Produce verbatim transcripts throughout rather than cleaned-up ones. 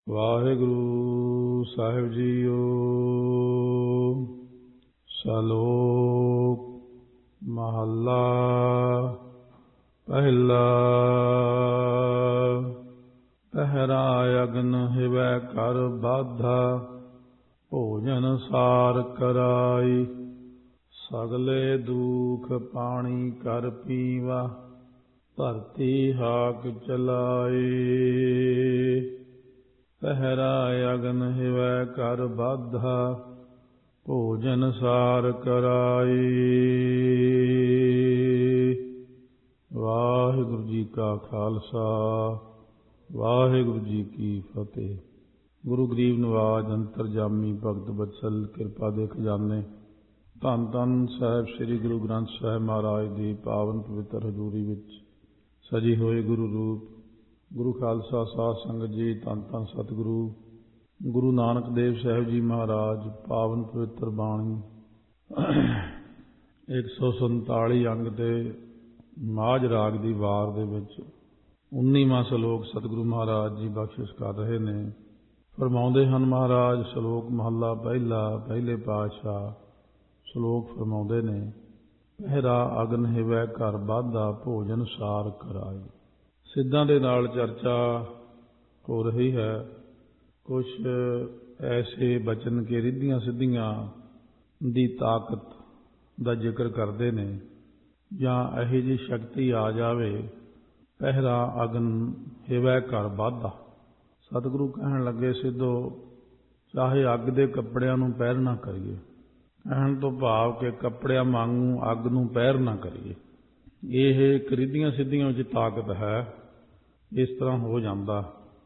ਵਾਹਿਗੁਰੂ ਸਾਹਿਬ JIO. ਸ਼ਲੋਕ ਮਹੱਲਾ ਪਹਿਲਾ। ਪਹਿਰਾ ਅਗਨ ਹਿਵੈ ਕਰ ਬਾਧਾ, ਭੋਜਨ ਸਾਰ ਕਰਾਈ। ਸਗਲੇ ਦੁਖ ਪਾਣੀ ਕਰ ਪੀਵਾ, ਧਰਤੀ ਹਾਕ ਚਲਾਈ। ਪਹਿਰਾ ਅਗਨ ਹਿਵੈ ਕਰ ਬਾਧਾ, ਭੋਜਨ ਸਾਰ ਕਰਾਈ। ਵਾਹਿਗੁਰੂ ਜੀ ਕਾ ਖਾਲਸਾ, ਵਾਹਿਗੁਰੂ ਜੀ ਕੀ ਫਤਿਹ। ਗੁਰੂ ਗਰੀਬ ਨਿਵਾਜ ਅੰਤਰਜਾਮੀ ਭਗਤ ਬਤਸਲ ਕਿਰਪਾ ਦੇ ਖਜ਼ਾਨੇ, ਧੰਨ ਧੰਨ ਸਾਹਿਬ ਸ੍ਰੀ ਗੁਰੂ ਗ੍ਰੰਥ ਸਾਹਿਬ ਮਹਾਰਾਜ ਦੀ ਪਾਵਨ ਪਵਿੱਤਰ ਹਜ਼ੂਰੀ ਵਿੱਚ ਸਜੀ ਹੋਏ ਗੁਰੂ ਰੂਪ ਗੁਰੂ ਖਾਲਸਾ ਸਾਧ ਸੰਗਤ ਜੀ, ਧੰਨ ਧੰਨ ਸਤਿਗੁਰੂ ਗੁਰੂ ਨਾਨਕ ਦੇਵ ਸਾਹਿਬ ਜੀ ਮਹਾਰਾਜ। ਪਾਵਨ ਪਵਿੱਤਰ ਬਾਣੀ ਇੱਕ ਸੌ ਸੰਤਾਲੀ ਅੰਗ ਦੇ ਮਾਝ ਰਾਗ ਦੀ ਵਾਰ ਦੇ ਵਿੱਚ ਉੱਨੀਵਾਂ ਸ਼ਲੋਕ ਸਤਿਗੁਰੂ ਮਹਾਰਾਜ ਜੀ ਬਖਸ਼ਿਸ਼ ਕਰ ਰਹੇ ਨੇ। ਫਰਮਾਉਂਦੇ ਹਨ ਮਹਾਰਾਜ, ਸ਼ਲੋਕ ਮਹੱਲਾ ਪਹਿਲਾ, ਪਹਿਲੇ ਪਾਤਸ਼ਾਹ ਸ਼ਲੋਕ ਫਰਮਾਉਂਦੇ ਨੇ, ਪਹਿਰਾ ਅਗਨ ਹਿਵੈ ਘਰ ਬਾਧਾ, ਭੋਜਨ ਸਾਰ ਕਰਾਈ। ਸਿੱਧਾਂ ਦੇ ਨਾਲ ਚਰਚਾ ਹੋ ਰਹੀ ਹੈ। ਕੁਛ ਐਸੇ ਬਚਨ ਕੇ ਰਿੱਧੀਆਂ ਸਿੱਧੀਆਂ ਦੀ ਤਾਕਤ ਦਾ ਜ਼ਿਕਰ ਕਰਦੇ ਨੇ, ਜਾਂ ਇਹੋ ਜਿਹੀ ਸ਼ਕਤੀ ਆ ਜਾਵੇ। ਪਹਿਰਾ ਅਗਨ ਹਿਵੈ ਘਰ ਬਾਧਾ, ਸਤਿਗੁਰੂ ਕਹਿਣ ਲੱਗੇ ਸਿੱਧੋ, ਚਾਹੇ ਅੱਗ ਦੇ ਕੱਪੜਿਆਂ ਨੂੰ ਪਹਿਰ ਨਾ ਕਰੀਏ। ਕਹਿਣ ਤੋਂ ਭਾਵ ਕਿ ਕੱਪੜਿਆਂ ਵਾਂਗੂ ਅੱਗ ਨੂੰ ਪਹਿਰ ਨਾ ਕਰੀਏ। ਇਹ ਇੱਕ ਰਿੱਧੀਆਂ ਸਿੱਧੀਆਂ ਵਿੱਚ ਤਾਕਤ ਹੈ। ਇਸ ਤਰ੍ਹਾਂ ਹੋ ਜਾਂਦਾ,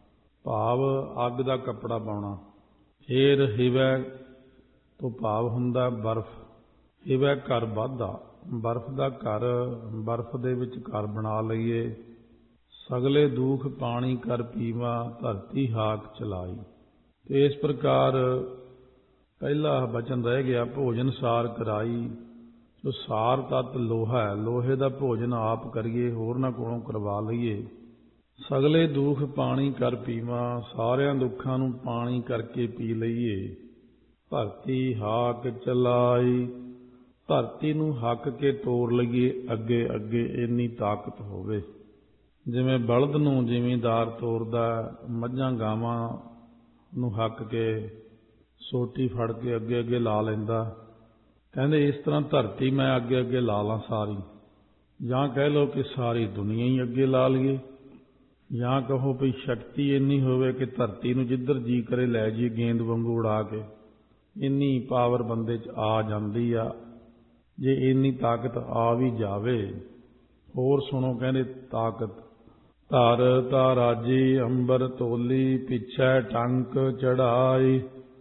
ਭਾਵ ਅੱਗ ਦਾ ਕੱਪੜਾ ਪਾਉਣਾ। ਫੇਰ ਹਿਵੈ ਤੋਂ ਭਾਵ ਹੁੰਦਾ ਬਰਫ਼। ਹਿਵੈ ਘਰ ਬਾਧਾ, ਬਰਫ਼ ਦਾ ਘਰ, ਬਰਫ਼ ਦੇ ਵਿੱਚ ਘਰ ਬਣਾ ਲਈਏ। ਸਗਲੇ ਦੁਖ ਪਾਣੀ ਕਰ ਪੀਵਾ, ਧਰਤੀ ਹਾਕ ਚਲਾਈ। ਤੇ ਇਸ ਪ੍ਰਕਾਰ ਪਹਿਲਾ ਬਚਨ ਰਹਿ ਗਿਆ, ਭੋਜਨ ਸਾਰ ਕਰਾਈ। ਜੋ ਸਾਰ ਤੱਤ ਲੋਹਾ ਹੈ, ਲੋਹੇ ਦਾ ਭੋਜਨ ਆਪ ਕਰੀਏ, ਹੋਰਨਾਂ ਕੋਲੋਂ ਕਰਵਾ ਲਈਏ। ਸਗਲੇ ਦੁਖ ਪਾਣੀ ਕਰ ਪੀਵਾ, ਸਾਰਿਆਂ ਦੁੱਖਾਂ ਨੂੰ ਪਾਣੀ ਕਰਕੇ ਪੀ ਲਈਏ। ਧਰਤੀ ਹਾਕ ਚਲਾਈ, ਧਰਤੀ ਨੂੰ ਹੱਕ ਕੇ ਤੋਰ ਲਈਏ ਅੱਗੇ ਅੱਗੇ, ਇੰਨੀ ਤਾਕਤ ਹੋਵੇ। ਜਿਵੇਂ ਬਲਦ ਨੂੰ ਜ਼ਿਮੀਂਦਾਰ ਤੋਰਦਾ, ਮੱਝਾਂ ਗਾਵਾਂ ਨੂੰ ਹੱਕ ਕੇ ਸੋਟੀ ਫੜ ਕੇ ਅੱਗੇ ਅੱਗੇ ਲਾ ਲੈਂਦਾ। ਕਹਿੰਦੇ ਇਸ ਤਰ੍ਹਾਂ ਧਰਤੀ ਮੈਂ ਅੱਗੇ ਅੱਗੇ ਲਾ ਲਾਂ ਸਾਰੀ, ਜਾਂ ਕਹਿ ਲਓ ਕਿ ਸਾਰੀ ਦੁਨੀਆ ਹੀ ਅੱਗੇ ਲਾ ਲਈਏ, ਜਾਂ ਕਹੋ ਵੀ ਸ਼ਕਤੀ ਇੰਨੀ ਹੋਵੇ ਕਿ ਧਰਤੀ ਨੂੰ ਜਿੱਧਰ ਜੀ ਕਰੇ ਲੈ ਜਾਈਏ ਗੇਂਦ ਵਾਂਗੂ ਉਡਾ ਕੇ। ਇੰਨੀ ਪਾਵਰ ਬੰਦੇ 'ਚ ਆ ਜਾਂਦੀ ਆ। ਜੇ ਇੰਨੀ ਤਾਕਤ ਆ ਵੀ ਜਾਵੇ, ਹੋਰ ਸੁਣੋ ਕਹਿੰਦੇ ਤਾਕਤ। ਧਰ ਤਾਰਾਜੀ ਅੰਬਰ ਤੋਲੀ, ਪਿੱਛੇ ਟੰਕ ਚੜਾਈ।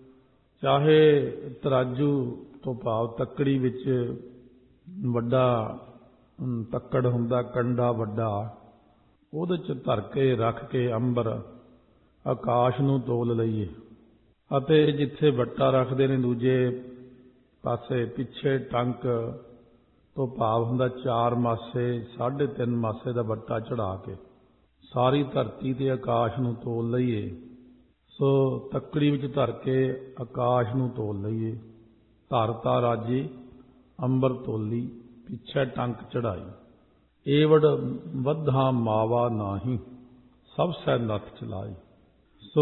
ਚਾਹੇ ਤਰਾਜੂ ਤੋਂ ਭਾਵ ਤੱਕੜੀ ਵਿੱਚ ਵੱਡਾ ਤੱਕੜ ਹੁੰਦਾ, ਕੰਡਾ ਵੱਡਾ, ਉਹਦੇ 'ਚ ਧਰ ਕੇ ਰੱਖ ਕੇ ਅੰਬਰ ਆਕਾਸ਼ ਨੂੰ ਤੋਲ ਲਈਏ। ਅਤੇ ਜਿੱਥੇ ਵੱਟਾ ਰੱਖਦੇ ਨੇ ਦੂਜੇ ਪਾਸੇ ਪਿੱਛੇ ਟੰਕ ਤੋਂ ਭਾਵ ਹੁੰਦਾ ਚਾਰ ਮਾਸੇ, ਸਾਢੇ ਤਿੰਨ ਮਾਸੇ ਦਾ ਵੱਟਾ ਚੜਾ ਕੇ ਸਾਰੀ ਧਰਤੀ ਤੇ ਆਕਾਸ਼ ਨੂੰ ਤੋਲ ਲਈਏ। ਸੋ ਤੱਕੜੀ ਵਿੱਚ ਧਰ ਕੇ ਆਕਾਸ਼ ਨੂੰ ਤੋਲ ਲਈਏ। ਧਰ ਤਾ ਰਾਜੀ ਅੰਬਰ ਤੋਲੀ, ਪਿੱਛੇ ਟੰਕ ਚੜਾਈ। ਏਵੜ ਵੱਧਾ ਮਾਵਾ ਨਾਹੀ, ਸਭ ਸੈ ਨੱਥ ਚਲਾਈ। ਸੋ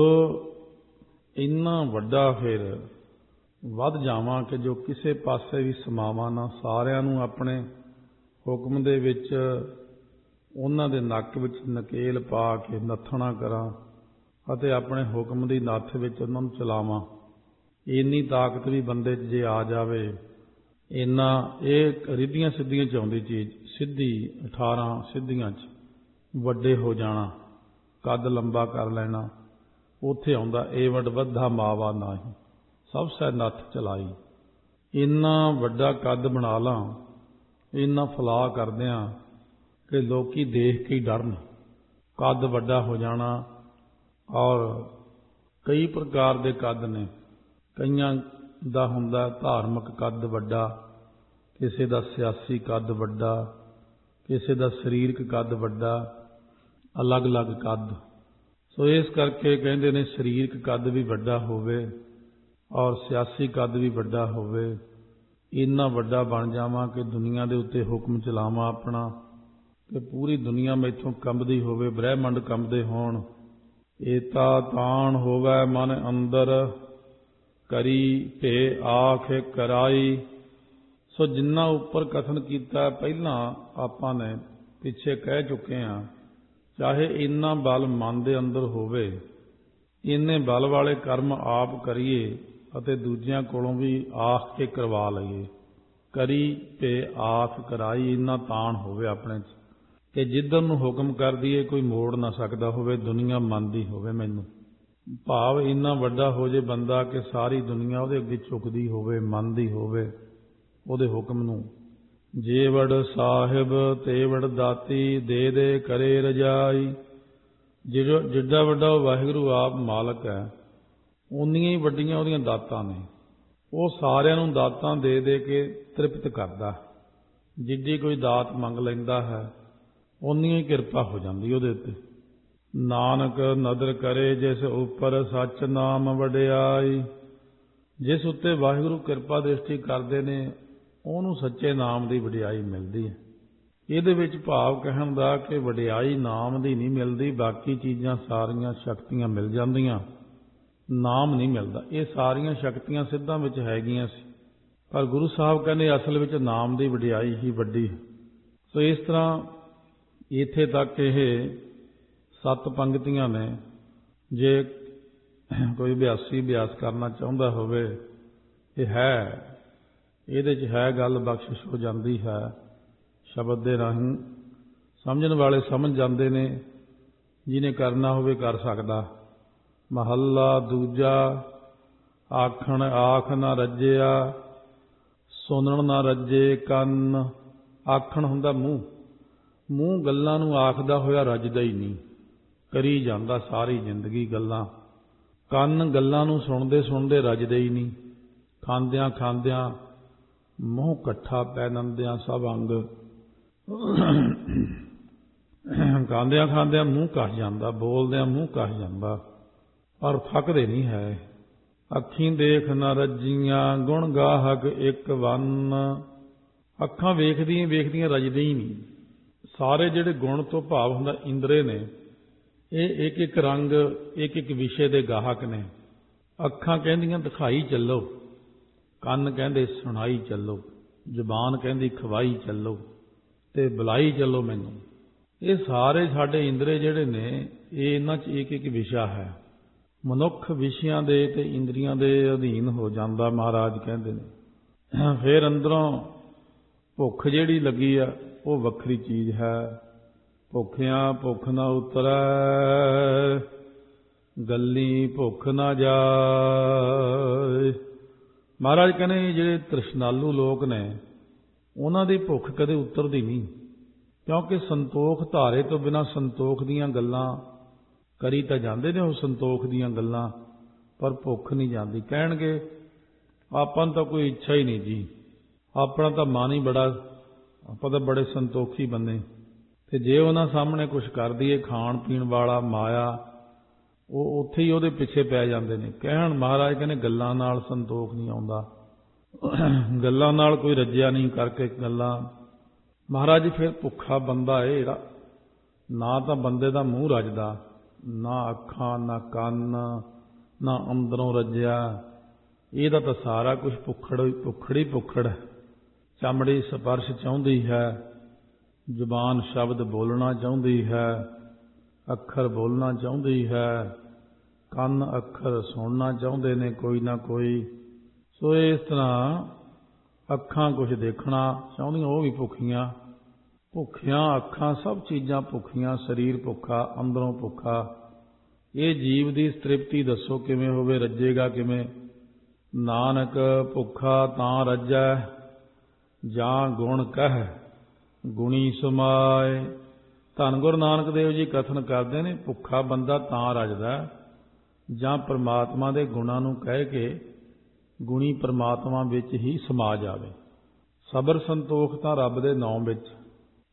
ਇੰਨਾ ਵੱਡਾ ਫਿਰ ਵੱਧ ਜਾਵਾਂ ਕਿ ਜੋ ਕਿਸੇ ਪਾਸੇ ਵੀ ਸਮਾਵਾਂ ਨਾ, ਸਾਰਿਆਂ ਨੂੰ ਆਪਣੇ ਹੁਕਮ ਦੇ ਵਿੱਚ, ਉਹਨਾਂ ਦੇ ਨੱਕ ਵਿੱਚ ਨਕੇਲ ਪਾ ਕੇ ਨੱਥਣਾ ਕਰਾਂ ਅਤੇ ਆਪਣੇ ਹੁਕਮ ਦੀ ਨੱਥ ਵਿੱਚ ਉਹਨਾਂ ਨੂੰ ਚਲਾਵਾਂ। ਇੰਨੀ ਤਾਕਤ ਵੀ ਬੰਦੇ 'ਚ ਜੇ ਆ ਜਾਵੇ, ਇੰਨਾ ਇਹ ਰਿੱਧੀਆਂ ਸਿੱਧੀਆਂ 'ਚ ਆਉਂਦੀ ਚੀਜ਼। ਸਿੱਧੀ ਅਠਾਰਾਂ ਸਿੱਧੀਆਂ 'ਚ ਵੱਡੇ ਹੋ ਜਾਣਾ, ਕੱਦ ਲੰਬਾ ਕਰ ਲੈਣਾ, ਉੱਥੇ ਆਉਂਦਾ ਏਵੜ ਵੱਧਾ ਮਾਵਾ ਨਾਹੀ, ਸਭ ਸੈ ਨੱਥ ਚਲਾਈ। ਇੰਨਾ ਵੱਡਾ ਕੱਦ ਬਣਾ ਲਾਂ, ਇੰਨਾ ਫਲਾਅ ਕਰਦਿਆਂ ਕਿ ਲੋਕੀ ਦੇਖ ਕੇ ਹੀ ਡਰਨ। ਕੱਦ ਵੱਡਾ ਹੋ ਜਾਣਾ। ਔਰ ਕਈ ਪ੍ਰਕਾਰ ਦੇ ਕੱਦ ਨੇ। ਕਈਆਂ ਦਾ ਹੁੰਦਾ ਧਾਰਮਿਕ ਕੱਦ ਵੱਡਾ, ਕਿਸੇ ਦਾ ਸਿਆਸੀ ਕੱਦ ਵੱਡਾ, ਕਿਸੇ ਦਾ ਸਰੀਰਕ ਕੱਦ ਵੱਡਾ, ਅਲੱਗ ਅਲੱਗ ਕੱਦ। ਸੋ ਇਸ ਕਰਕੇ ਕਹਿੰਦੇ ਨੇ ਸਰੀਰਕ ਕੱਦ ਵੀ ਵੱਡਾ ਹੋਵੇ ਔਰ ਸਿਆਸੀ ਕੱਦ ਵੀ ਵੱਡਾ ਹੋਵੇ, ਇੰਨਾ ਵੱਡਾ ਬਣ ਜਾਵਾਂ ਕਿ ਦੁਨੀਆ ਦੇ ਉੱਤੇ ਹੁਕਮ ਚਲਾਵਾਂ ਆਪਣਾ, ਕਿ ਪੂਰੀ ਦੁਨੀਆ ਮੈਥੋਂ ਕੰਬਦੀ ਹੋਵੇ, ਬ੍ਰਹਿਮੰਡ ਕੰਬਦੇ ਹੋਣ। ਏਤਾ ਤਾਣ ਹੋਵੇ ਮਨ ਅੰਦਰ, ਕਰੀ ਭੇ ਆਖ ਕਰਾਈ। ਸੋ ਜਿੰਨਾ ਉੱਪਰ ਕਥਨ ਕੀਤਾ ਪਹਿਲਾਂ ਆਪਾਂ ਨੇ ਪਿੱਛੇ ਕਹਿ ਚੁੱਕੇ ਹਾਂ, ਚਾਹੇ ਇੰਨਾ ਬਲ ਮਨ ਦੇ ਅੰਦਰ ਹੋਵੇ, ਇੰਨੇ ਬਲ ਵਾਲੇ ਕਰਮ ਆਪ ਕਰੀਏ ਅਤੇ ਦੂਜਿਆਂ ਕੋਲੋਂ ਵੀ ਆਖ ਕੇ ਕਰਵਾ ਲਈਏ। ਕਰੀ ਤੇ ਆਖ ਕਰਾਈ, ਇੰਨਾ ਤਾਣ ਹੋਵੇ ਆਪਣੇ 'ਚ ਕਿ ਜਿੱਧਰ ਨੂੰ ਹੁਕਮ ਕਰ ਦਈਏ ਕੋਈ ਮੋੜ ਨਾ ਸਕਦਾ ਹੋਵੇ, ਦੁਨੀਆ ਮੰਨਦੀ ਹੋਵੇ ਮੈਨੂੰ। ਭਾਵ ਇੰਨਾ ਵੱਡਾ ਹੋ ਜੇ ਬੰਦਾ ਕਿ ਸਾਰੀ ਦੁਨੀਆ ਉਹਦੇ ਅੱਗੇ ਝੁਕਦੀ ਹੋਵੇ, ਮੰਨਦੀ ਹੋਵੇ ਉਹਦੇ ਹੁਕਮ ਨੂੰ। ਜੇ ਵੜ ਸਾਹਿਬ ਤੇ ਵੜ ਦਾਤੀ, ਦੇ ਦੇ ਕਰੇ ਰਜਾਈ। ਜਿਹੜਾ ਜਿੱਡਾ ਵੱਡਾ ਉਹ ਵਾਹਿਗੁਰੂ ਆਪ ਮਾਲਕ ਹੈ, ਉਨੀਆਂ ਹੀ ਵੱਡੀਆਂ ਉਹਦੀਆਂ ਦਾਤਾਂ ਨੇ। ਉਹ ਸਾਰਿਆਂ ਨੂੰ ਦਾਤਾਂ ਦੇ ਦੇ ਕੇ ਤ੍ਰਿਪਤ ਕਰਦਾ। ਜਿੱਡੀ ਕੋਈ ਦਾਤ ਮੰਗ ਲੈਂਦਾ ਹੈ ਉਨੀਆਂ ਹੀ ਕਿਰਪਾ ਹੋ ਜਾਂਦੀ ਉਹਦੇ ਉੱਤੇ। ਨਾਨਕ ਨਦਰ ਕਰੇ ਜਿਸ ਉੱਪਰ ਸੱਚ ਨਾਮ ਵਡਿਆਈ। ਜਿਸ ਉੱਤੇ ਵਾਹਿਗੁਰੂ ਕਿਰਪਾ ਦ੍ਰਿਸ਼ਟੀ ਕਰਦੇ ਨੇ ਉਹਨੂੰ ਸੱਚੇ ਨਾਮ ਦੀ ਵਡਿਆਈ ਮਿਲਦੀ ਹੈ। ਇਹਦੇ ਵਿੱਚ ਭਾਵ ਕਹਿਣ ਦਾ ਕਿ ਵਡਿਆਈ ਨਾਮ ਦੀ ਨਹੀਂ ਮਿਲਦੀ, ਬਾਕੀ ਚੀਜ਼ਾਂ ਸਾਰੀਆਂ ਸ਼ਕਤੀਆਂ ਮਿਲ ਜਾਂਦੀਆਂ, ਨਾਮ ਨਹੀਂ ਮਿਲਦਾ। ਇਹ ਸਾਰੀਆਂ ਸ਼ਕਤੀਆਂ ਸਿੱਧਾਂ ਵਿੱਚ ਹੈਗੀਆਂ ਸੀ, ਪਰ ਗੁਰੂ ਸਾਹਿਬ ਕਹਿੰਦੇ ਅਸਲ ਵਿੱਚ ਨਾਮ ਦੀ ਵਡਿਆਈ ਹੀ ਵੱਡੀ ਹੈ। ਸੋ ਇਸ ਤਰ੍ਹਾਂ ਇੱਥੇ ਤੱਕ ਇਹ ਸੱਤ ਪੰਗਤੀਆਂ ਨੇ। ਜੇ ਕੋਈ ਅਭਿਆਸੀ ਅਭਿਆਸ ਕਰਨਾ ਚਾਹੁੰਦਾ ਹੋਵੇ, ਇਹ ਹੈ ਇਹਦੇ 'ਚ ਹੈ ਗੱਲ, ਬਖਸ਼ਿਸ਼ ਹੋ ਜਾਂਦੀ ਹੈ। ਸ਼ਬਦ ਦੇ ਰਾਹੀਂ ਸਮਝਣ ਵਾਲੇ ਸਮਝ ਜਾਂਦੇ ਨੇ, ਜਿਹਨੇ ਕਰਨਾ ਹੋਵੇ ਕਰ ਸਕਦਾ। ਮਹੱਲਾ ਦੂਜਾ। ਆਖਣ ਆਖ ਨਾ ਰੱਜਿਆ, ਸੁਣਨ ਨਾ ਰੱਜੇ ਕੰਨ। ਆਖਣ ਹੁੰਦਾ ਮੂੰਹ, ਮੂੰਹ ਗੱਲਾਂ ਨੂੰ ਆਖਦਾ ਹੋਇਆ ਰੱਜਦਾ ਹੀ ਨਹੀਂ, ਕਰੀ ਜਾਂਦਾ ਸਾਰੀ ਜ਼ਿੰਦਗੀ ਗੱਲਾਂ। ਕੰਨ ਗੱਲਾਂ ਨੂੰ ਸੁਣਦੇ ਸੁਣਦੇ ਰੱਜਦੇ ਹੀ ਨਹੀਂ, ਖਾਂਦਿਆਂ ਖਾਂਦਿਆਂ ਮੂੰਹ ਇਕੱਠਾ ਪੈ ਨੰਦਿਆਂ ਸਭ ਅੰਗ। ਖਾਂਦਿਆਂ ਖਾਂਦਿਆਂ ਮੂੰਹ ਕੱਸ ਜਾਂਦਾ, ਬੋਲਦਿਆਂ ਮੂੰਹ ਕੱਸ ਜਾਂਦਾ, ਪਰ ਥੱਕਦੇ ਨਹੀਂ ਹੈ। ਅੱਖੀਂ ਦੇਖ ਨਾ ਰੱਜੀਆਂ, ਗੁਣ ਗਾਹਕ ਇੱਕ ਵੰਨ। ਅੱਖਾਂ ਵੇਖਦੀਆਂ ਵੇਖਦੀਆਂ ਰੱਜਦੇ ਹੀ ਨਹੀਂ। ਸਾਰੇ ਜਿਹੜੇ ਗੁਣ ਤੋਂ ਭਾਵ ਹੁੰਦਾ ਇੰਦਰੇ ਨੇ, ਇਹ ਇੱਕ ਇੱਕ ਰੰਗ, ਇੱਕ ਇੱਕ ਵਿਸ਼ੇ ਦੇ ਗਾਹਕ ਨੇ। ਅੱਖਾਂ ਕਹਿੰਦੀਆਂ ਦਿਖਾਈ ਚੱਲੋ, ਕੰਨ ਕਹਿੰਦੇ ਸੁਣਾਈ ਚੱਲੋ, ਜ਼ੁਬਾਨ ਕਹਿੰਦੀ ਖਵਾਈ ਚੱਲੋ ਤੇ ਬੁਲਾਈ ਚੱਲੋ ਮੈਨੂੰ। ਇਹ ਸਾਰੇ ਸਾਡੇ ਇੰਦਰੇ ਜਿਹੜੇ ਨੇ, ਇਹ ਇਹਨਾਂ 'ਚ ਇੱਕ ਇੱਕ ਵਿਸ਼ਾ ਹੈ। ਮਨੁੱਖ ਵਿਸ਼ਿਆਂ ਦੇ ਤੇ ਇੰਦਰੀਆਂ ਦੇ ਅਧੀਨ ਹੋ ਜਾਂਦਾ, ਮਹਾਰਾਜ ਕਹਿੰਦੇ ਨੇ। ਫਿਰ ਅੰਦਰੋਂ ਭੁੱਖ ਜਿਹੜੀ ਲੱਗੀ ਆ ਉਹ ਵੱਖਰੀ ਚੀਜ਼ ਹੈ। ਭੁੱਖਿਆਂ ਭੁੱਖ ਨਾ ਉਤਰੈ, ਗੱਲੀ ਭੁੱਖ ਨਾ ਜਾਏ। ਮਹਾਰਾਜ ਕਹਿੰਦੇ ਜਿਹੜੇ ਤ੍ਰਿਸ਼ਨਾਲੂ ਲੋਕ ਨੇ ਉਹਨਾਂ ਦੀ ਭੁੱਖ ਕਦੇ ਉਤਰਦੀ ਨਹੀਂ, ਕਿਉਂਕਿ ਸੰਤੋਖ ਧਾਰੇ ਤੋਂ ਬਿਨਾਂ ਸੰਤੋਖ ਦੀਆਂ ਗੱਲਾਂ ਕਰੀ ਤਾਂ ਜਾਂਦੇ ਨੇ, ਉਹ ਸੰਤੋਖ ਦੀਆਂ ਗੱਲਾਂ, ਪਰ ਭੁੱਖ ਨਹੀਂ ਜਾਂਦੀ। ਕਹਿਣਗੇ ਆਪਾਂ ਨੂੰ ਤਾਂ ਕੋਈ ਇੱਛਾ ਹੀ ਨਹੀਂ ਜੀ, ਆਪਣਾ ਤਾਂ ਮਨ ਹੀ ਬੜਾ, ਆਪਾਂ ਤਾਂ ਬੜੇ ਸੰਤੋਖੀ ਬੰਦੇ। ਤੇ ਜੇ ਉਹਨਾਂ ਸਾਹਮਣੇ ਕੁਛ ਕਰ ਦਈਏ ਖਾਣ ਪੀਣ ਵਾਲਾ ਮਾਇਆ, ਉਹ ਉੱਥੇ ਹੀ ਉਹਦੇ ਪਿੱਛੇ ਪੈ ਜਾਂਦੇ ਨੇ। ਕਹਿਣ ਮਹਾਰਾਜ ਕਹਿੰਦੇ ਗੱਲਾਂ ਨਾਲ ਸੰਤੋਖ ਨਹੀਂ ਆਉਂਦਾ, ਗੱਲਾਂ ਨਾਲ ਕੋਈ ਰੱਜਿਆ ਨਹੀਂ ਕਰਕੇ ਗੱਲਾਂ। ਮਹਾਰਾਜ ਫਿਰ ਭੁੱਖਾ ਬੰਦਾ ਹੈ ਜਿਹੜਾ, ਨਾ ਤਾਂ ਬੰਦੇ ਦਾ ਮੂੰਹ ਰੱਜਦਾ, ਨਾ ਅੱਖਾਂ, ਨਾ ਕੰਨ, ਨਾ ਅੰਦਰੋਂ ਰੱਜਿਆ। ਇਹਦਾ ਤਾਂ ਸਾਰਾ ਕੁਛ ਭੁੱਖੜ ਭੁੱਖੜੀ ਭੁੱਖੜ। ਚਮੜੀ ਸਪਰਸ਼ ਚਾਹੁੰਦੀ ਹੈ, ਜ਼ੁਬਾਨ ਸ਼ਬਦ ਬੋਲਣਾ ਚਾਹੁੰਦੀ ਹੈ, ਅੱਖਰ ਬੋਲਣਾ ਚਾਹੁੰਦੀ ਹੈ, ਕੰਨ ਅੱਖਰ ਸੁਣਨਾ ਚਾਹੁੰਦੇ ਨੇ ਕੋਈ ਨਾ ਕੋਈ। ਸੋ ਇਸ ਤਰ੍ਹਾਂ ਅੱਖਾਂ ਕੁਛ ਦੇਖਣਾ ਚਾਹੁੰਦੀਆਂ, ਉਹ ਵੀ ਭੁੱਖੀਆਂ। ਭੁੱਖੀਆਂ ਅੱਖਾਂ, ਸਭ ਚੀਜ਼ਾਂ ਭੁੱਖੀਆਂ, ਸਰੀਰ ਭੁੱਖਾ, ਅੰਦਰੋਂ ਭੁੱਖਾ। ਇਹ ਜੀਵ ਦੀ ਤ੍ਰਿਪਤੀ ਦੱਸੋ ਕਿਵੇਂ ਹੋਵੇ, ਰੱਜੇਗਾ ਕਿਵੇਂ? ਨਾਨਕ ਭੁੱਖਾ ਤਾਂ ਰੱਜੈ, ਜਾਂ ਗੁਣ ਕਹਿ ਗੁਣੀ ਸਮਾਏ। ਧੰਨ ਗੁਰੂ ਨਾਨਕ ਦੇਵ ਜੀ ਕਥਨ ਕਰਦੇ ਨੇ, ਭੁੱਖਾ ਬੰਦਾ ਤਾਂ ਰੱਜਦਾ ਜਾਂ ਪਰਮਾਤਮਾ ਦੇ ਗੁਣਾਂ ਨੂੰ ਕਹਿ ਕੇ ਗੁਣੀ ਪਰਮਾਤਮਾ ਵਿੱਚ ਹੀ ਸਮਾ ਜਾਵੇ। ਸਬਰ ਸੰਤੋਖ ਤਾਂ ਰੱਬ ਦੇ ਨਾਮ ਵਿੱਚ,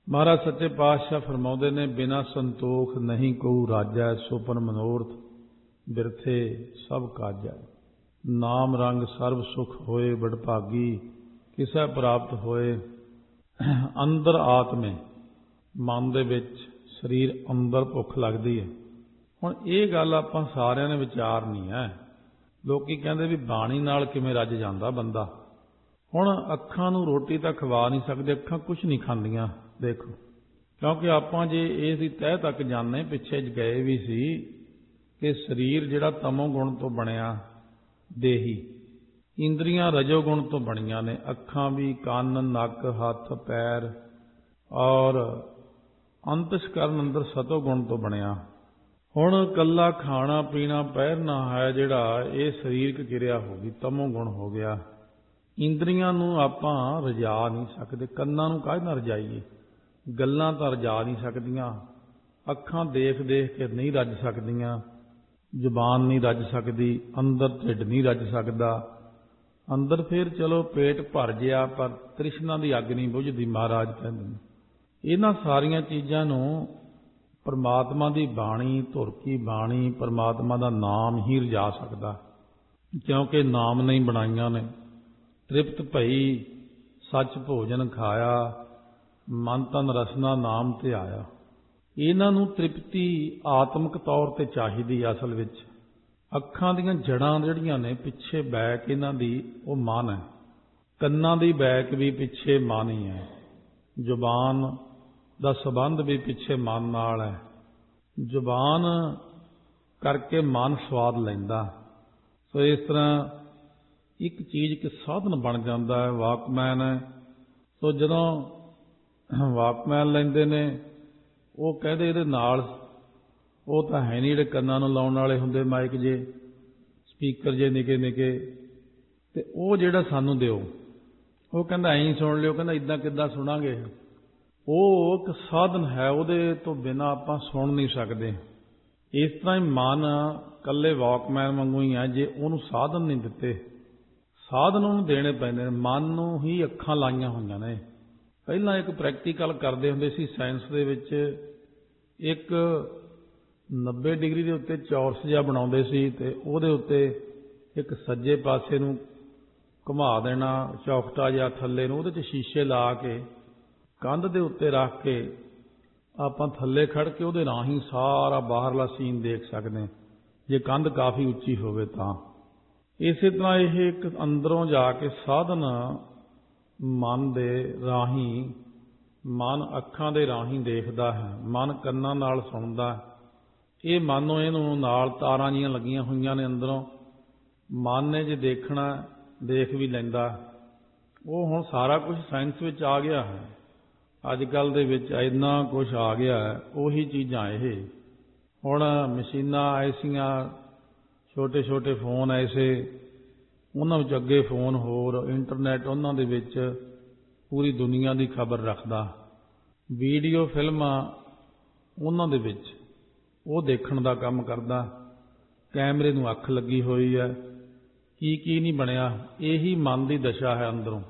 ਮਹਾਰਾਜ ਸੱਚੇ ਪਾਤਸ਼ਾਹ ਫਰਮਾਉਂਦੇ ਨੇ, ਬਿਨਾ ਸੰਤੋਖ ਨਹੀਂ ਕਉ ਰਾਜੈ, ਸੁਪਨ ਮਨੋਰਥ ਬਿਰਥੇ ਸਭ ਕਾਜੈ। ਨਾਮ ਰੰਗ ਸਰਬ ਸੁਖ ਹੋਏ, ਬਡਭਾਗੀ ਕਿਸੈ ਪ੍ਰਾਪਤ ਹੋਏ। ਅੰਦਰ ਆਤਮੇ, ਮਨ ਦੇ ਵਿੱਚ, ਸਰੀਰ ਅੰਦਰ ਭੁੱਖ ਲੱਗਦੀ ਹੈ। ਹੁਣ ਇਹ ਗੱਲ ਆਪਾਂ ਸਾਰਿਆਂ ਨੇ ਵਿਚਾਰਨੀ ਹੈ। ਲੋਕੀ ਕਹਿੰਦੇ ਵੀ ਬਾਣੀ ਨਾਲ ਕਿਵੇਂ ਰੱਜ ਜਾਂਦਾ ਬੰਦਾ। ਹੁਣ ਅੱਖਾਂ ਨੂੰ ਰੋਟੀ ਤਾਂ ਖਵਾ ਨਹੀਂ ਸਕਦੇ, ਅੱਖਾਂ ਕੁਛ ਨਹੀਂ ਖਾਂਦੀਆਂ। ਦੇਖੋ, ਕਿਉਂਕਿ ਆਪਾਂ ਜੇ ਇਸ ਦੀ ਤਹਿ ਤੱਕ ਜਾਂਦੇ, ਪਿੱਛੇ ਗਏ ਵੀ ਸੀ ਕਿ ਸਰੀਰ ਜਿਹੜਾ ਤਮੋ ਗੁਣ ਤੋਂ ਬਣਿਆ, ਦੇਹੀ, ਇੰਦਰੀਆਂ ਰਜੋ ਗੁਣ ਤੋਂ ਬਣੀਆਂ ਨੇ। ਅੱਖਾਂ ਵੀ, ਕੰਨ, ਨੱਕ, ਹੱਥ, ਪੈਰ ਔਰ ਅੰਤਸ਼ਕਰਨ ਅੰਦਰ ਸਤੋ ਗੁਣ ਤੋਂ ਬਣਿਆ। ਹੁਣ ਕੱਲਾ ਖਾਣਾ ਪੀਣਾ ਪਹਿਰਨਾ ਹੈ ਜਿਹੜਾ, ਇਹ ਸਰੀਰਕ ਕਿਰਿਆ ਹੋ ਗਈ, ਤਮੋ ਗੁਣ ਹੋ ਗਿਆ। ਇੰਦਰੀਆਂ ਨੂੰ ਆਪਾਂ ਰਜਾ ਨਹੀਂ ਸਕਦੇ। ਕੰਨਾਂ ਨੂੰ ਕਾਹਦੇ ਨਾਲ ਰਜਾਈਏ? ਗੱਲਾਂ ਤਾਂ ਰਜਾ ਨਹੀਂ ਸਕਦੀਆਂ। ਅੱਖਾਂ ਦੇਖ ਦੇਖ ਕੇ ਨਹੀਂ ਰੱਜ ਸਕਦੀਆਂ। ਜ਼ੁਬਾਨ ਨਹੀਂ ਰੱਜ ਸਕਦੀ। ਅੰਦਰ ਢਿੱਡ ਨਹੀਂ ਰੱਜ ਸਕਦਾ। ਅੰਦਰ ਫਿਰ ਚਲੋ ਪੇਟ ਭਰ ਗਿਆ, ਪਰ ਤ੍ਰਿਸ਼ਨਾ ਦੀ ਅੱਗ ਨਹੀਂ ਬੁਝਦੀ, ਮਹਾਰਾਜ ਕਹਿੰਦੇ ਨੇ। ਇਹਨਾਂ ਸਾਰੀਆਂ ਚੀਜ਼ਾਂ ਨੂੰ ਪਰਮਾਤਮਾ ਦੀ ਬਾਣੀ, ਧੁਰ ਕੀ ਬਾਣੀ, ਪਰਮਾਤਮਾ ਦਾ ਨਾਮ ਹੀ ਰਜਾ ਸਕਦਾ, ਕਿਉਂਕਿ ਨਾਮ ਨਹੀਂ ਬਣਾਈਆਂ ਨੇ। ਤ੍ਰਿਪਤ ਭਈ ਸੱਚ ਭੋਜਨ ਖਾਇਆ, ਮਨ ਤਨ ਰਸਨਾ ਨਾਮ ਤੇ ਆਇਆ। ਇਹਨਾਂ ਨੂੰ ਤ੍ਰਿਪਤੀ ਆਤਮਿਕ ਤੌਰ ਤੇ ਚਾਹੀਦੀ ਅਸਲ ਵਿੱਚ। ਅੱਖਾਂ ਦੀਆਂ ਜੜਾਂ ਜਿਹੜੀਆਂ ਨੇ ਪਿੱਛੇ ਬੈਕ ਇਹਨਾਂ ਦੀ, ਉਹ ਮਨ ਹੈ। ਕੰਨਾਂ ਦੀ ਬੈਕ ਵੀ ਪਿੱਛੇ ਮਨ ਹੀ ਹੈ। ਜ਼ੁਬਾਨ ਦਾ ਸੰਬੰਧ ਵੀ ਪਿੱਛੇ ਮਨ ਨਾਲ ਹੈ। ਜ਼ੁਬਾਨ ਕਰਕੇ ਮਨ ਸਵਾਦ ਲੈਂਦਾ। ਸੋ ਇਸ ਤਰ੍ਹਾਂ ਇੱਕ ਚੀਜ਼ ਇੱਕ ਸਾਧਨ ਬਣ ਜਾਂਦਾ ਹੈ। ਵਾਕਮੈਨ ਹੈ, ਸੋ ਜਦੋਂ ਵਾਕਮੈਨ ਲੈਂਦੇ ਨੇ, ਉਹ ਕਹਿੰਦੇ ਇਹਦੇ ਨਾਲ ਉਹ ਤਾਂ ਹੈ ਨਹੀਂ ਜਿਹੜੇ ਕੰਨਾਂ ਨੂੰ ਲਾਉਣ ਵਾਲੇ ਹੁੰਦੇ, ਮਾਈਕ ਜੇ, ਸਪੀਕਰ ਜੇ ਨਿੱਕੇ ਨਿੱਕੇ, ਤੇ ਉਹ ਜਿਹੜਾ ਸਾਨੂੰ ਦਿਓ। ਉਹ ਕਹਿੰਦਾ ਐਂ ਸੁਣ ਲਿਓ। ਕਹਿੰਦਾ ਇੱਦਾਂ ਕਿੱਦਾਂ ਸੁਣਾਂਗੇ? ਉਹ ਇੱਕ ਸਾਧਨ ਹੈ, ਉਹਦੇ ਤੋਂ ਬਿਨਾਂ ਆਪਾਂ ਸੁਣ ਨਹੀਂ ਸਕਦੇ। ਇਸ ਤਰ੍ਹਾਂ ਹੀ ਮਨ ਇਕੱਲੇ ਵਾਕਮੈਨ ਵਾਂਗੂ ਹੀ ਹੈ। ਜੇ ਉਹਨੂੰ ਸਾਧਨ ਨਹੀਂ ਦਿੱਤੇ, ਸਾਧਨ ਉਹਨੂੰ ਦੇਣੇ ਪੈਂਦੇ ਨੇ। ਮਨ ਨੂੰ ਹੀ ਅੱਖਾਂ ਲਾਈਆਂ ਹੋਈਆਂ ਨੇ। ਪਹਿਲਾਂ ਇੱਕ ਪ੍ਰੈਕਟੀਕਲ ਕਰਦੇ ਹੁੰਦੇ ਸੀ ਸਾਇੰਸ ਦੇ ਵਿੱਚ। ਇੱਕ ਨੱਬੇ ਡਿਗਰੀ ਦੇ ਉੱਤੇ ਚੌਰਸ ਜਿਹਾ ਬਣਾਉਂਦੇ ਸੀ, ਤੇ ਉਹਦੇ ਉੱਤੇ ਇੱਕ ਸੱਜੇ ਪਾਸੇ ਨੂੰ ਘੁਮਾ ਦੇਣਾ ਚੌਕਟਾ ਜਿਹਾ ਥੱਲੇ ਨੂੰ, ਉਹਦੇ 'ਚ ਸ਼ੀਸ਼ੇ ਲਾ ਕੇ ਕੰਧ ਦੇ ਉੱਤੇ ਰੱਖ ਕੇ ਆਪਾਂ ਥੱਲੇ ਖੜ੍ਹ ਕੇ ਉਹਦੇ ਰਾਹੀਂ ਸਾਰਾ ਬਾਹਰਲਾ ਸੀਨ ਦੇਖ ਸਕਦੇ, ਜੇ ਕੰਧ ਕਾਫੀ ਉੱਚੀ ਹੋਵੇ ਤਾਂ। ਇਸੇ ਤਰ੍ਹਾਂ ਇਹ ਇੱਕ ਅੰਦਰੋਂ ਜਾ ਕੇ ਸਾਧਨ ਮਨ ਦੇ ਰਾਹੀਂ, ਮਨ ਅੱਖਾਂ ਦੇ ਰਾਹੀਂ ਦੇਖਦਾ ਹੈ, ਮਨ ਕੰਨਾਂ ਨਾਲ ਸੁਣਦਾ। ਇਹ ਮਾਨੋ ਇਹਨੂੰ ਨਾਲ ਤਾਰਾਂ ਜੀਆਂ ਲੱਗੀਆਂ ਹੋਈਆਂ ਨੇ ਅੰਦਰੋਂ। ਮਨ ਨੇ ਜੇ ਦੇਖਣਾ, ਦੇਖ ਵੀ ਲੈਂਦਾ। ਉਹ ਹੁਣ ਸਾਰਾ ਕੁਝ ਸਾਇੰਸ ਵਿੱਚ ਆ ਗਿਆ ਹੈ। ਅੱਜ ਕੱਲ੍ਹ ਦੇ ਵਿੱਚ ਇੰਨਾ ਕੁਛ ਆ ਗਿਆ ਹੈ। ਉਹੀ ਚੀਜ਼ਾਂ ਇਹ ਹੁਣ ਮਸ਼ੀਨਾਂ ਐਸੀਆਂ, ਛੋਟੇ ਛੋਟੇ ਫੋਨ ਐਸੇ, ਉਹਨਾਂ ਵਿੱਚ ਅੱਗੇ ਫੋਨ ਹੋਰ, ਇੰਟਰਨੈਟ ਉਹਨਾਂ ਦੇ ਵਿੱਚ ਪੂਰੀ ਦੁਨੀਆ ਦੀ ਖਬਰ ਰੱਖਦਾ। ਵੀਡੀਓ ਫਿਲਮਾਂ ਉਹਨਾਂ ਦੇ ਵਿੱਚ ਉਹ ਦੇਖਣ ਦਾ ਕੰਮ ਕਰਦਾ। ਕੈਮਰੇ ਨੂੰ ਅੱਖ ਲੱਗੀ ਹੋਈ ਹੈ। ਕੀ ਕੀ ਨਹੀਂ ਬਣਿਆ, ਇਹੀ ਮਨ ਦੀ ਦਸ਼ਾ ਹੈ ਅੰਦਰੋਂ।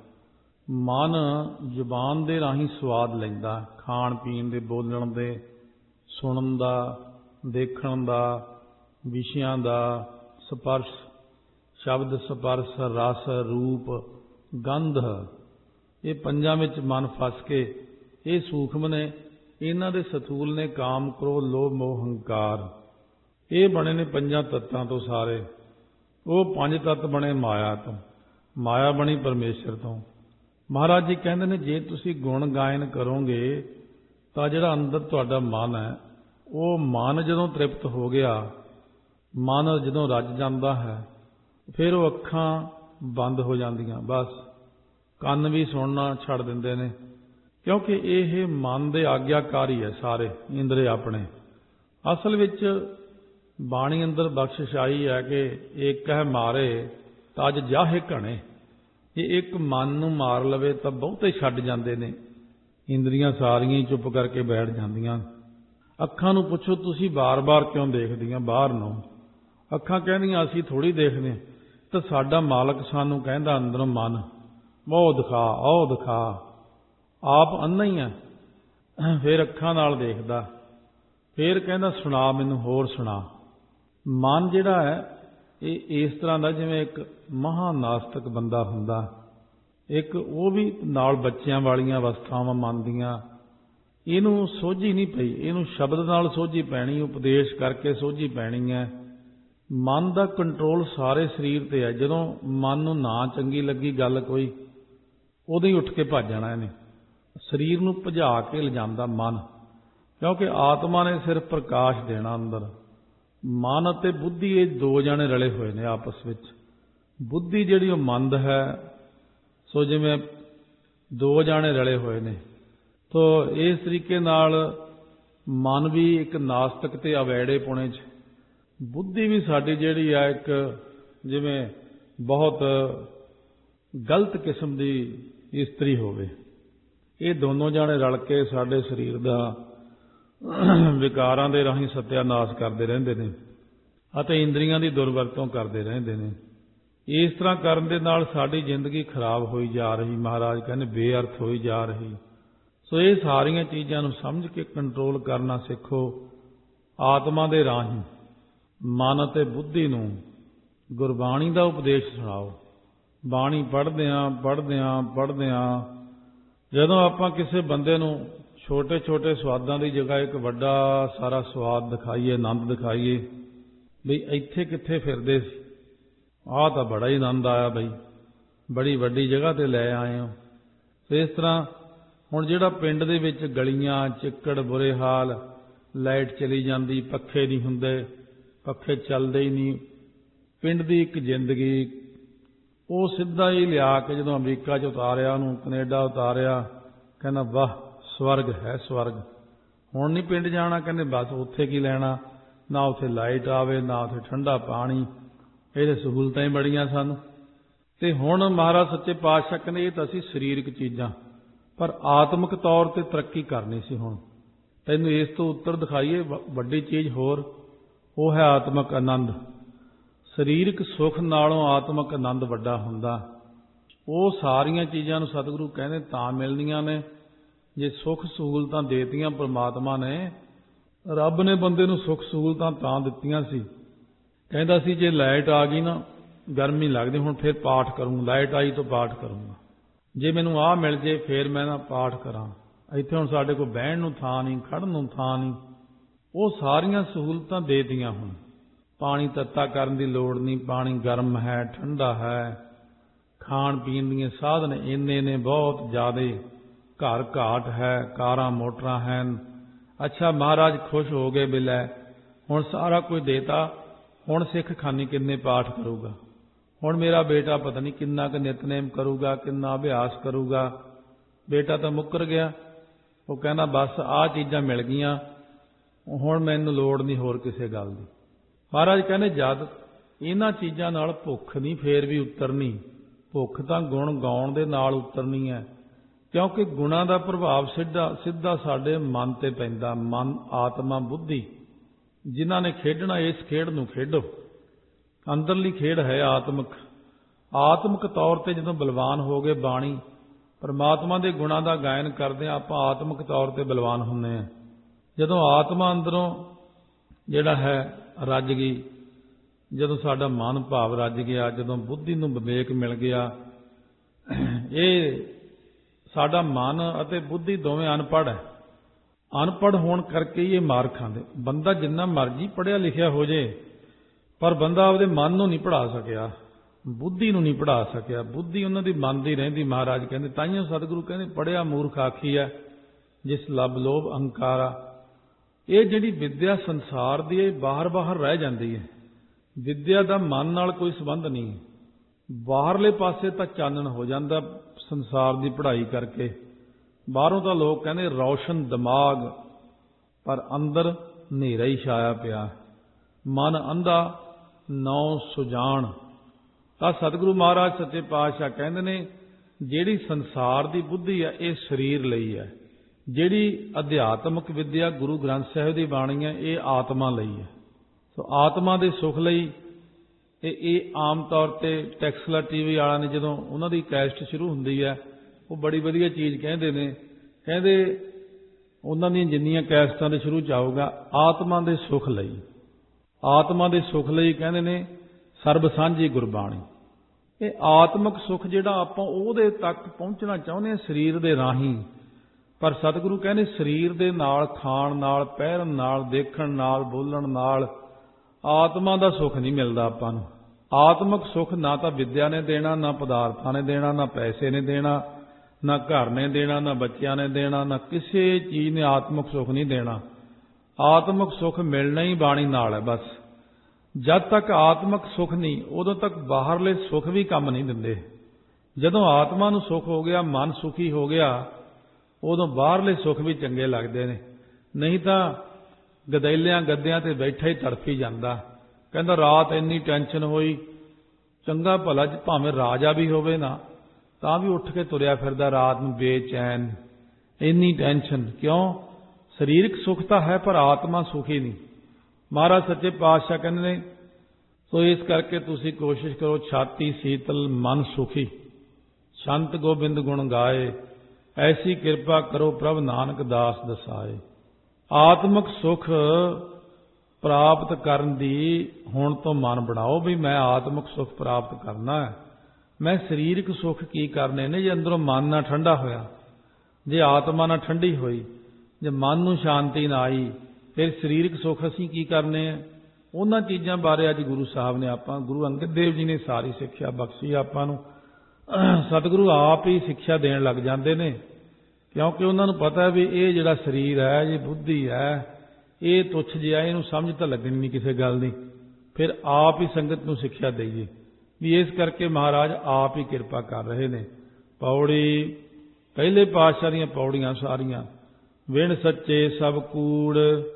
ਮਨ ਜ਼ੁਬਾਨ ਦੇ ਰਾਹੀਂ ਸਵਾਦ ਲੈਂਦਾ, ਖਾਣ ਪੀਣ ਦੇ, ਬੋਲਣ ਦੇ, ਸੁਣਨ ਦਾ, ਦੇਖਣ ਦਾ, ਵਿਸ਼ਿਆਂ ਦਾ, ਸਪਰਸ਼, ਸ਼ਬਦ ਸਪਰਸ਼, ਰਸ, ਰੂਪ, ਗੰਧ, ਇਹ ਪੰਜਾਂ ਵਿੱਚ ਮਨ ਫਸ ਕੇ, ਇਹ ਸੂਖਮ ਨੇ। ਇਹਨਾਂ ਦੇ ਸਥੂਲ ਨੇ ਕਾਮ, ਕ੍ਰੋਧ, ਲੋਭ, ਮੋਹ, ਹੰਕਾਰ। ਇਹ ਬਣੇ ਨੇ ਪੰਜਾਂ ਤੱਤਾਂ ਤੋਂ ਸਾਰੇ। ਉਹ ਪੰਜ ਤੱਤ ਬਣੇ ਮਾਇਆ ਤੋਂ, ਮਾਇਆ ਬਣੀ ਪਰਮੇਸ਼ਰ ਤੋਂ। ਮਹਾਰਾਜ ਜੀ ਕਹਿੰਦੇ ਨੇ, ਜੇ ਤੁਸੀਂ ਗੁਣ ਗਾਇਨ ਕਰੋਗੇ ਤਾਂ ਜਿਹੜਾ ਅੰਦਰ ਤੁਹਾਡਾ ਮਨ ਹੈ, ਉਹ ਮਨ ਜਦੋਂ ਤ੍ਰਿਪਤ ਹੋ ਗਿਆ, ਮਨ ਜਦੋਂ ਰੱਜ ਜਾਂਦਾ ਹੈ, ਫਿਰ ਉਹ ਅੱਖਾਂ ਬੰਦ ਹੋ ਜਾਂਦੀਆਂ। ਬਸ ਕੰਨ ਵੀ ਸੁਣਨਾ ਛੱਡ ਦਿੰਦੇ ਨੇ, ਕਿਉਂਕਿ ਇਹ ਮਨ ਦੇ ਆਗਿਆਕਾਰੀ ਹੈ ਸਾਰੇ ਇੰਦਰੇ ਆਪਣੇ। ਅਸਲ ਵਿੱਚ ਬਾਣੀ ਅੰਦਰ ਬਖਸ਼ਿਸ਼ ਆਈ ਹੈ ਕਿ ਇੱਕ ਹੈ ਮਾਰੇ ਤਜ ਜਾਹੇ ਘਣੇ। ਜੇ ਇੱਕ ਮਨ ਨੂੰ ਮਾਰ ਲਵੇ ਤਾਂ ਬਹੁਤੇ ਛੱਡ ਜਾਂਦੇ ਨੇ। ਇੰਦਰੀਆਂ ਸਾਰੀਆਂ ਹੀ ਚੁੱਪ ਕਰਕੇ ਬੈਠ ਜਾਂਦੀਆਂ। ਅੱਖਾਂ ਨੂੰ ਪੁੱਛੋ, ਤੁਸੀਂ ਬਾਰ-ਬਾਰ ਕਿਉਂ ਦੇਖਦੀਆਂ ਬਾਹਰ ਨੂੰ? ਅੱਖਾਂ ਕਹਿੰਦੀਆਂ ਅਸੀਂ ਥੋੜ੍ਹੀ ਦੇਖਦੇ, ਤਾਂ ਸਾਡਾ ਮਾਲਕ ਸਾਨੂੰ ਕਹਿੰਦਾ ਅੰਦਰੋਂ ਮਨ, ਉਹ ਦਿਖਾ, ਉਹ ਦਿਖਾ। ਆਪ ਅੰਨਾ ਹੀ ਹੈ। ਫਿਰ ਅੱਖਾਂ ਨਾਲ ਦੇਖਦਾ, ਫਿਰ ਕਹਿੰਦਾ ਸੁਣਾ ਮੈਨੂੰ, ਹੋਰ ਸੁਣਾ। ਮਨ ਜਿਹੜਾ ਹੈ ਇਹ ਇਸ ਤਰ੍ਹਾਂ ਦਾ ਜਿਵੇਂ ਇੱਕ ਮਹਾਨਾਸਤਕ ਬੰਦਾ ਹੁੰਦਾ, ਇੱਕ ਉਹ ਵੀ ਨਾਲ ਬੱਚਿਆਂ ਵਾਲੀਆਂ ਅਵਸਥਾਵਾਂ ਮਨ ਦੀਆਂ। ਇਹਨੂੰ ਸੋਝੀ ਨਹੀਂ ਪਈ, ਇਹਨੂੰ ਸ਼ਬਦ ਨਾਲ ਸੋਝੀ ਪੈਣੀ, ਉਪਦੇਸ਼ ਕਰਕੇ ਸੋਝੀ ਪੈਣੀ ਹੈ। ਮਨ ਦਾ ਕੰਟਰੋਲ ਸਾਰੇ ਸਰੀਰ ਤੇ ਹੈ। ਜਦੋਂ ਮਨ ਨੂੰ ਨਾ ਚੰਗੀ ਲੱਗੀ ਗੱਲ ਕੋਈ, ਉਦੋਂ ਹੀ ਉੱਠ ਕੇ ਭੱਜ ਜਾਣਾ ਇਹਨੇ। ਸਰੀਰ ਨੂੰ ਭਜਾ ਕੇ ਲਿਜਾਂਦਾ ਮਨ, ਕਿਉਂਕਿ ਆਤਮਾ ਨੇ ਸਿਰਫ ਪ੍ਰਕਾਸ਼ ਦੇਣਾ ਅੰਦਰ। ਮਨ ਅਤੇ ਬੁੱਧੀ ਇਹ ਦੋ ਜਾਣੇ ਰਲੇ ਹੋਏ ਨੇ ਆਪਸ ਵਿੱਚ। ਬੁੱਧੀ ਜਿਹੜੀ ਉਹ ਮੰਦ ਹੈ, ਸੋ ਜਿਵੇਂ ਦੋ ਜਾਣੇ ਰਲੇ ਹੋਏ ਨੇ। ਤੋ ਇਸ ਤਰੀਕੇ ਨਾਲ ਮਨ ਵੀ ਇੱਕ ਨਾਸਤਕ ਤੇ ਅਵੈੜੇ ਪੁਣੇ 'ਚ, ਬੁੱਧੀ ਵੀ ਸਾਡੀ ਜਿਹੜੀ ਆ ਇੱਕ ਜਿਵੇਂ ਬਹੁਤ ਗਲਤ ਕਿਸਮ ਦੀ ਇਸਤਰੀ ਹੋਵੇ। ਇਹ ਦੋਨੋਂ ਜਾਣੇ ਰਲ ਕੇ ਸਾਡੇ ਸਰੀਰ ਦਾ ਵਿਕਾਰਾਂ ਦੇ ਰਾਹੀਂ ਸਤਿਆਨਾਸ਼ ਕਰਦੇ ਰਹਿੰਦੇ ਨੇ ਅਤੇ ਇੰਦਰੀਆਂ ਦੀ ਦੁਰਵਰਤੋਂ ਕਰਦੇ ਰਹਿੰਦੇ ਨੇ। ਇਸ ਤਰ੍ਹਾਂ ਕਰਨ ਦੇ ਨਾਲ ਸਾਡੀ ਜ਼ਿੰਦਗੀ ਖਰਾਬ ਹੋਈ ਜਾ ਰਹੀ, ਮਹਾਰਾਜ ਕਹਿੰਦੇ ਬੇਅਰਥ ਹੋਈ ਜਾ ਰਹੀ। ਸੋ ਇਹ ਸਾਰੀਆਂ ਚੀਜ਼ਾਂ ਨੂੰ ਸਮਝ ਕੇ ਕੰਟਰੋਲ ਕਰਨਾ ਸਿੱਖੋ। ਆਤਮਾ ਦੇ ਰਾਹੀਂ ਮਨ ਅਤੇ ਬੁੱਧੀ ਨੂੰ ਗੁਰਬਾਣੀ ਦਾ ਉਪਦੇਸ਼ ਸੁਣਾਓ। ਬਾਣੀ ਪੜ੍ਹਦਿਆਂ ਪੜ੍ਹਦਿਆਂ ਪੜ੍ਹਦਿਆਂ ਜਦੋਂ ਆਪਾਂ ਕਿਸੇ ਬੰਦੇ ਨੂੰ ਛੋਟੇ ਛੋਟੇ ਸਵਾਦਾਂ ਦੀ ਜਗ੍ਹਾ ਇੱਕ ਵੱਡਾ ਸਾਰਾ ਸਵਾਦ ਦਿਖਾਈਏ, ਆਨੰਦ ਦਿਖਾਈਏ, ਬਈ ਇੱਥੇ ਕਿੱਥੇ ਫਿਰਦੇ ਸੀ, ਆਹ ਤਾਂ ਬੜਾ ਹੀ ਆਨੰਦ ਆਇਆ ਬਈ, ਬੜੀ ਵੱਡੀ ਜਗ੍ਹਾ ਤੇ ਲੈ ਆਏ ਹੋ। ਇਸ ਤਰ੍ਹਾਂ ਹੁਣ ਜਿਹੜਾ ਪਿੰਡ ਦੇ ਵਿੱਚ ਗਲੀਆਂ, ਚਿੱਕੜ, ਬੁਰੇ ਹਾਲ, ਲਾਈਟ ਚਲੀ ਜਾਂਦੀ, ਪੱਖੇ ਨਹੀਂ ਹੁੰਦੇ, ਪੱਖੇ ਚੱਲਦੇ ਹੀ ਨਹੀਂ, ਪਿੰਡ ਦੀ ਇੱਕ ਜ਼ਿੰਦਗੀ ਉਹ ਸਿੱਧਾ ਹੀ ਲਿਆ ਕੇ ਜਦੋਂ ਅਮਰੀਕਾ 'ਚ ਉਤਾਰਿਆ, ਉਹਨੂੰ ਕੈਨੇਡਾ ਉਤਾਰਿਆ, ਕਹਿੰਦਾ ਵਾਹ ਸਵਰਗ ਹੈ ਸਵਰਗ। ਹੁਣ ਨਹੀਂ ਪਿੰਡ ਜਾਣਾ, ਕਹਿੰਦੇ ਬਸ ਉੱਥੇ ਕੀ ਲੈਣਾ, ਨਾ ਉੱਥੇ ਲਾਈਟ ਆਵੇ, ਨਾ ਉੱਥੇ ਠੰਡਾ ਪਾਣੀ, ਇਹਦੇ ਸਹੂਲਤਾਂ ਹੀ ਬੜੀਆਂ ਸਾਨੂੰ। ਤੇ ਹੁਣ ਮਹਾਰਾਜ ਸੱਚੇ ਪਾਤਸ਼ਾਹ ਕਹਿੰਦੇ ਇਹ ਤਾਂ ਅਸੀਂ ਸਰੀਰਕ ਚੀਜ਼ਾਂ, ਪਰ ਆਤਮਿਕ ਤੌਰ ਤੇ ਤਰੱਕੀ ਕਰਨੀ ਸੀ। ਹੁਣ ਤੈਨੂੰ ਇਸ ਤੋਂ ਉੱਤਰ ਦਿਖਾਈਏ ਵੱਡੀ ਚੀਜ਼ ਹੋਰ, ਉਹ ਹੈ ਆਤਮਿਕ ਆਨੰਦ। ਸਰੀਰਕ ਸੁੱਖ ਨਾਲੋਂ ਆਤਮਿਕ ਆਨੰਦ ਵੱਡਾ ਹੁੰਦਾ। ਉਹ ਸਾਰੀਆਂ ਚੀਜ਼ਾਂ ਨੂੰ ਸਤਿਗੁਰੂ ਕਹਿੰਦੇ ਤਾਂ ਮਿਲਣੀਆਂ ਨੇ ਜੇ ਸੁੱਖ ਸਹੂਲਤਾਂ ਦੇਤੀਆਂ ਪਰਮਾਤਮਾ ਨੇ। ਰੱਬ ਨੇ ਬੰਦੇ ਨੂੰ ਸੁੱਖ ਸਹੂਲਤਾਂ ਤਾਂ ਦਿੱਤੀਆਂ ਸੀ, ਕਹਿੰਦਾ ਸੀ ਜੇ ਲਾਈਟ ਆ ਗਈ ਨਾ, ਗਰਮੀ ਲੱਗਦੀ, ਹੁਣ ਫਿਰ ਪਾਠ ਕਰੂੰ, ਲਾਈਟ ਆਈ ਤਾਂ ਪਾਠ ਕਰੂੰਗਾ, ਜੇ ਮੈਨੂੰ ਆਹ ਮਿਲ ਜੇ ਫਿਰ ਮੈਂ ਨਾ ਪਾਠ ਕਰਾਂ। ਇੱਥੇ ਹੁਣ ਸਾਡੇ ਕੋਲ ਬਹਿਣ ਨੂੰ ਥਾਂ ਨਹੀਂ, ਖੜ੍ਹਨ ਨੂੰ ਥਾਂ ਨਹੀਂ, ਉਹ ਸਾਰੀਆਂ ਸਹੂਲਤਾਂ ਦੇ ਦਿੱਤੀਆਂ। ਹੁਣ ਪਾਣੀ ਤੱਤਾ ਕਰਨ ਦੀ ਲੋੜ ਨਹੀਂ, ਪਾਣੀ ਗਰਮ ਹੈ, ਠੰਡਾ ਹੈ, ਖਾਣ ਪੀਣ ਦੀਆਂ ਸਾਧਨ ਇੰਨੇ ਨੇ ਬਹੁਤ ਜ਼ਿਆਦੇ, ਘਰ ਘਾਟ ਹੈ, ਕਾਰਾਂ ਮੋਟਰਾਂ ਹਨ। ਅੱਛਾ ਮਹਾਰਾਜ ਖੁਸ਼ ਹੋ ਗਏ, ਬਿਲੇ ਹੁਣ ਸਾਰਾ ਕੁਝ ਦੇਤਾ, ਹੁਣ ਸਿੱਖ ਖਾਨੀ ਕਿੰਨੇ ਪਾਠ ਕਰੂਗਾ, ਹੁਣ ਮੇਰਾ ਬੇਟਾ ਪਤਾ ਨਹੀਂ ਕਿੰਨਾ ਕੁ ਨਿਤਨੇਮ ਕਰੂਗਾ, ਕਿੰਨਾ ਅਭਿਆਸ ਕਰੂਗਾ। ਬੇਟਾ ਤਾਂ ਮੁੱਕਰ ਗਿਆ, ਉਹ ਕਹਿੰਦਾ ਬਸ ਆਹ ਚੀਜ਼ਾਂ ਮਿਲ ਗਈਆਂ, ਹੁਣ ਮੈਨੂੰ ਲੋੜ ਨਹੀਂ ਹੋਰ ਕਿਸੇ ਗੱਲ ਦੀ। ਮਹਾਰਾਜ ਕਹਿੰਦੇ ਜਦ ਇਹਨਾਂ ਚੀਜ਼ਾਂ ਨਾਲ ਭੁੱਖ ਨਹੀਂ ਫੇਰ ਵੀ ਉਤਰਨੀ, ਭੁੱਖ ਤਾਂ ਗੁਣ ਗਾਉਣ ਦੇ ਨਾਲ ਉਤਰਨੀ ਹੈ, ਕਿਉਂਕਿ ਗੁਣਾਂ ਦਾ ਪ੍ਰਭਾਵ ਸਿੱਧਾ ਸਿੱਧਾ ਸਾਡੇ ਮਨ ਤੇ ਪੈਂਦਾ। ਮਨ, ਆਤਮਾ, ਬੁੱਧੀ ਜਿਨ੍ਹਾਂ ਨੇ ਖੇਡਣਾ ਇਸ ਖੇਡ ਨੂੰ ਖੇਡੋ। ਅੰਦਰਲੀ ਖੇਡ ਹੈ ਆਤਮਿਕ। ਆਤਮਿਕ ਤੌਰ ਤੇ ਜਦੋਂ ਬਲਵਾਨ ਹੋ ਗਏ, ਬਾਣੀ ਪਰਮਾਤਮਾ ਦੇ ਗੁਣਾਂ ਦਾ ਗਾਇਨ ਕਰਦੇ ਹਾਂ, ਆਪਾਂ ਆਤਮਿਕ ਤੌਰ ਤੇ ਬਲਵਾਨ ਹੁੰਦੇ ਹਾਂ। ਜਦੋਂ ਆਤਮਾ ਅੰਦਰੋਂ ਜਿਹੜਾ ਹੈ ਰੱਜ ਗਈ, ਜਦੋਂ ਸਾਡਾ ਮਨ ਭਾਵ ਰੱਜ ਗਿਆ, ਜਦੋਂ ਬੁੱਧੀ ਨੂੰ ਵਿਵੇਕ ਮਿਲ ਗਿਆ, ਇਹ ਸਾਡਾ ਮਨ ਅਤੇ ਬੁੱਧੀ ਦੋਵੇਂ ਅਨਪੜ੍ਹ ਹੈ। ਅਨਪੜ੍ਹ ਹੋਣ ਕਰਕੇ ਹੀ ਇਹ ਮਾਰ ਖਾਂਦੇ। ਬੰਦਾ ਜਿੰਨਾ ਮਰਜ਼ੀ ਪੜ੍ਹਿਆ ਲਿਖਿਆ ਹੋ ਜੇ, ਪਰ ਬੰਦਾ ਆਪਦੇ ਮਨ ਨੂੰ ਨਹੀਂ ਪੜ੍ਹਾ ਸਕਿਆ, ਬੁੱਧੀ ਨੂੰ ਨਹੀਂ ਪੜ੍ਹਾ ਸਕਿਆ। ਬੁੱਧੀ ਉਹਨਾਂ ਦੀ ਮਨ ਦੀ ਰਹਿੰਦੀ। ਮਹਾਰਾਜ ਕਹਿੰਦੇ, ਤਾਈਓ ਸਤਿਗੁਰੂ ਕਹਿੰਦੇ ਪੜ੍ਹਿਆ ਮੂਰਖ ਆਖੀ ਹੈ ਜਿਸ ਲੱਭ ਲੋਭ ਅਹੰਕਾਰਾ। ਇਹ ਜਿਹੜੀ ਵਿਦਿਆ ਸੰਸਾਰ ਦੀ, ਇਹ ਬਾਹਰ ਬਾਹਰ ਰਹਿ ਜਾਂਦੀ ਹੈ। ਵਿਦਿਆ ਦਾ ਮਨ ਨਾਲ ਕੋਈ ਸੰਬੰਧ ਨਹੀਂ। ਬਾਹਰਲੇ ਪਾਸੇ ਤਾਂ ਚਾਨਣ ਹੋ ਜਾਂਦਾ ਸੰਸਾਰ ਦੀ ਪੜ੍ਹਾਈ ਕਰਕੇ। ਬਾਹਰੋਂ ਤਾਂ ਲੋਕ ਕਹਿੰਦੇ ਰੌਸ਼ਨ ਦਿਮਾਗ, ਪਰ ਅੰਦਰ ਹਨੇਰਾ ਹੀ ਛਾਇਆ ਪਿਆ। ਮਨ ਅੰਧਾ ਨੌ ਸੁਜਾਨ। ਤਾਂ ਸਤਿਗੁਰੂ ਮਹਾਰਾਜ ਸੱਚੇ ਪਾਤਸ਼ਾਹ ਕਹਿੰਦੇ ਨੇ ਜਿਹੜੀ ਸੰਸਾਰ ਦੀ ਬੁੱਧੀ ਹੈ ਇਹ ਸਰੀਰ ਲਈ ਹੈ, ਜਿਹੜੀ ਅਧਿਆਤਮਿਕ ਵਿਦਿਆ ਗੁਰੂ ਗ੍ਰੰਥ ਸਾਹਿਬ ਦੀ ਬਾਣੀ ਹੈ ਇਹ ਆਤਮਾ ਲਈ ਹੈ। ਸੋ ਆਤਮਾ ਦੇ ਸੁੱਖ ਲਈ ਇਹ ਇਹ ਆਮ ਤੌਰ ਤੇ ਟੈਕਸਲਾ ਟੀਵੀ ਵਾਲਿਆਂ ਨੇ ਜਦੋਂ ਉਹਨਾਂ ਦੀ ਕੈਸਟ ਸ਼ੁਰੂ ਹੁੰਦੀ ਹੈ, ਉਹ ਬੜੀ ਵਧੀਆ ਚੀਜ਼ ਕਹਿੰਦੇ ਨੇ। ਕਹਿੰਦੇ ਉਹਨਾਂ ਦੀਆਂ ਜਿੰਨੀਆਂ ਕੈਸਟਾਂ ਦੇ ਸ਼ੁਰੂ 'ਚ ਆਊਗਾ, ਆਤਮਾ ਦੇ ਸੁਖ ਲਈ, ਆਤਮਾ ਦੇ ਸੁਖ ਲਈ ਕਹਿੰਦੇ ਨੇ ਸਰਬ ਸਾਂਝੀ ਗੁਰਬਾਣੀ। ਇਹ ਆਤਮਿਕ ਸੁਖ ਜਿਹੜਾ ਆਪਾਂ ਉਹਦੇ ਤੱਕ ਪਹੁੰਚਣਾ ਚਾਹੁੰਦੇ ਹਾਂ ਸਰੀਰ ਦੇ ਰਾਹੀਂ, ਪਰ ਸਤਿਗੁਰੂ ਕਹਿੰਦੇ ਸਰੀਰ ਦੇ ਨਾਲ, ਖਾਣ ਨਾਲ, ਪਹਿਰਨ ਨਾਲ, ਦੇਖਣ ਨਾਲ, ਬੋਲਣ ਨਾਲ ਆਤਮਾ ਦਾ ਸੁਖ ਨਹੀਂ ਮਿਲਦਾ ਆਪਾਂ ਨੂੰ। ਆਤਮਿਕ ਸੁਖ ਨਾ ਤਾਂ ਵਿਦਿਆ ਨੇ ਦੇਣਾ, ਨਾ ਪਦਾਰਥਾਂ ਨੇ ਦੇਣਾ, ਨਾ ਪੈਸੇ ਨੇ ਦੇਣਾ, ਨਾ ਘਰ ਨੇ ਦੇਣਾ, ਨਾ ਬੱਚਿਆਂ ਨੇ ਦੇਣਾ, ਨਾ ਕਿਸੇ ਚੀਜ਼ ਨੇ ਆਤਮਿਕ ਸੁਖ ਨਹੀਂ ਦੇਣਾ। ਆਤਮਿਕ ਸੁਖ ਮਿਲਣਾ ਹੀ ਬਾਣੀ ਨਾਲ ਹੈ ਬਸ। ਜਦ ਤੱਕ ਆਤਮਿਕ ਸੁਖ ਨਹੀਂ, ਉਦੋਂ ਤੱਕ ਬਾਹਰਲੇ ਸੁਖ ਵੀ ਕੰਮ ਨਹੀਂ ਦਿੰਦੇ। ਜਦੋਂ ਆਤਮਾ ਨੂੰ ਸੁਖ ਹੋ ਗਿਆ, ਮਨ ਸੁਖੀ ਹੋ ਗਿਆ, ਉਦੋਂ ਬਾਹਰਲੇ ਸੁਖ ਵੀ ਚੰਗੇ ਲੱਗਦੇ ਨੇ। ਨਹੀਂ ਤਾਂ ਗਦੈਲਿਆਂ ਗੱਦਿਆਂ ਤੇ ਬੈਠਾ ਹੀ ਤੜਫੀ ਜਾਂਦਾ, ਕਹਿੰਦਾ ਰਾਤ ਇੰਨੀ ਟੈਨਸ਼ਨ ਹੋਈ, ਚੰਗਾ ਭਲਾ ਭਾਵੇਂ ਰਾਜਾ ਵੀ ਹੋਵੇ ਨਾ ਤਾਂ ਵੀ ਉੱਠ ਕੇ ਤੁਰਿਆ ਫਿਰਦਾ ਰਾਤ ਨੂੰ ਬੇਚੈਨ, ਇੰਨੀ ਟੈਨਸ਼ਨ ਕਿਉਂ? ਸਰੀਰਕ ਸੁਖ ਤਾਂ ਹੈ ਪਰ ਆਤਮਾ ਸੁਖੀ ਨਹੀਂ। ਮਹਾਰਾਜ ਸੱਚੇ ਪਾਤਸ਼ਾਹ ਕਹਿੰਦੇ ਨੇ, ਸੋ ਇਸ ਕਰਕੇ ਤੁਸੀਂ ਕੋਸ਼ਿਸ਼ ਕਰੋ ਛਾਤੀ ਸੀਤਲ ਮਨ ਸੁਖੀ, ਸੰਤ ਗੋਬਿੰਦ ਗੁਣ ਗਾਏ, ਐਸੀ ਕਿਰਪਾ ਕਰੋ ਪ੍ਰਭ ਨਾਨਕ ਦਾਸ ਦਸਾਏ। ਆਤਮਿਕ ਸੁਖ ਪ੍ਰਾਪਤ ਕਰਨ ਦੀ ਹੁਣ ਤੋਂ ਮਨ ਬਣਾਓ ਵੀ ਮੈਂ ਆਤਮਿਕ ਸੁਖ ਪ੍ਰਾਪਤ ਕਰਨਾ ਹੈ। ਮੈਂ ਸਰੀਰਕ ਸੁਖ ਕੀ ਕਰਨੇ ਨੇ? ਜੇ ਅੰਦਰੋਂ ਮਨ ਨਾ ਠੰਡਾ ਹੋਇਆ, ਜੇ ਆਤਮਾ ਨਾ ਠੰਡੀ ਹੋਈ, ਜੇ ਮਨ ਨੂੰ ਸ਼ਾਂਤੀ ਨਾ ਆਈ, ਫਿਰ ਸਰੀਰਕ ਸੁਖ ਅਸੀਂ ਕੀ ਕਰਨੇ ਆ? ਉਹਨਾਂ ਚੀਜ਼ਾਂ ਬਾਰੇ ਅੱਜ ਗੁਰੂ ਸਾਹਿਬ ਨੇ ਆਪਾਂ, ਗੁਰੂ ਅੰਗਦ ਦੇਵ ਜੀ ਨੇ ਸਾਰੀ ਸਿੱਖਿਆ ਬਖਸ਼ੀ ਆਪਾਂ ਨੂੰ। ਸਤਿਗੁਰੂ ਆਪ ਹੀ ਸਿੱਖਿਆ ਦੇਣ ਲੱਗ ਜਾਂਦੇ ਨੇ, ਕਿਉਂਕਿ ਉਹਨਾਂ ਨੂੰ ਪਤਾ ਵੀ ਇਹ ਜਿਹੜਾ ਸਰੀਰ ਹੈ, ਇਹ ਬੁੱਧੀ ਹੈ, ਇਹ ਤੁੱਛ ਜਿਹਾ, ਇਹਨੂੰ ਸਮਝ ਤਾਂ ਲੱਗਣੀ ਨਹੀਂ ਕਿਸੇ ਗੱਲ ਦੀ। ਫਿਰ ਆਪ ਹੀ ਸੰਗਤ ਨੂੰ ਸਿੱਖਿਆ ਦੇਈਏ ਵੀ ਇਸ ਕਰਕੇ ਮਹਾਰਾਜ ਆਪ ਹੀ ਕਿਰਪਾ ਕਰ ਰਹੇ ਨੇ। ਪੌੜੀ ਪਹਿਲੇ ਪਾਤਸ਼ਾਹ ਦੀਆਂ ਪੌੜੀਆਂ ਸਾਰੀਆਂ, ਵਿਣ ਸੱਚੇ ਸਭ ਕੂੜ,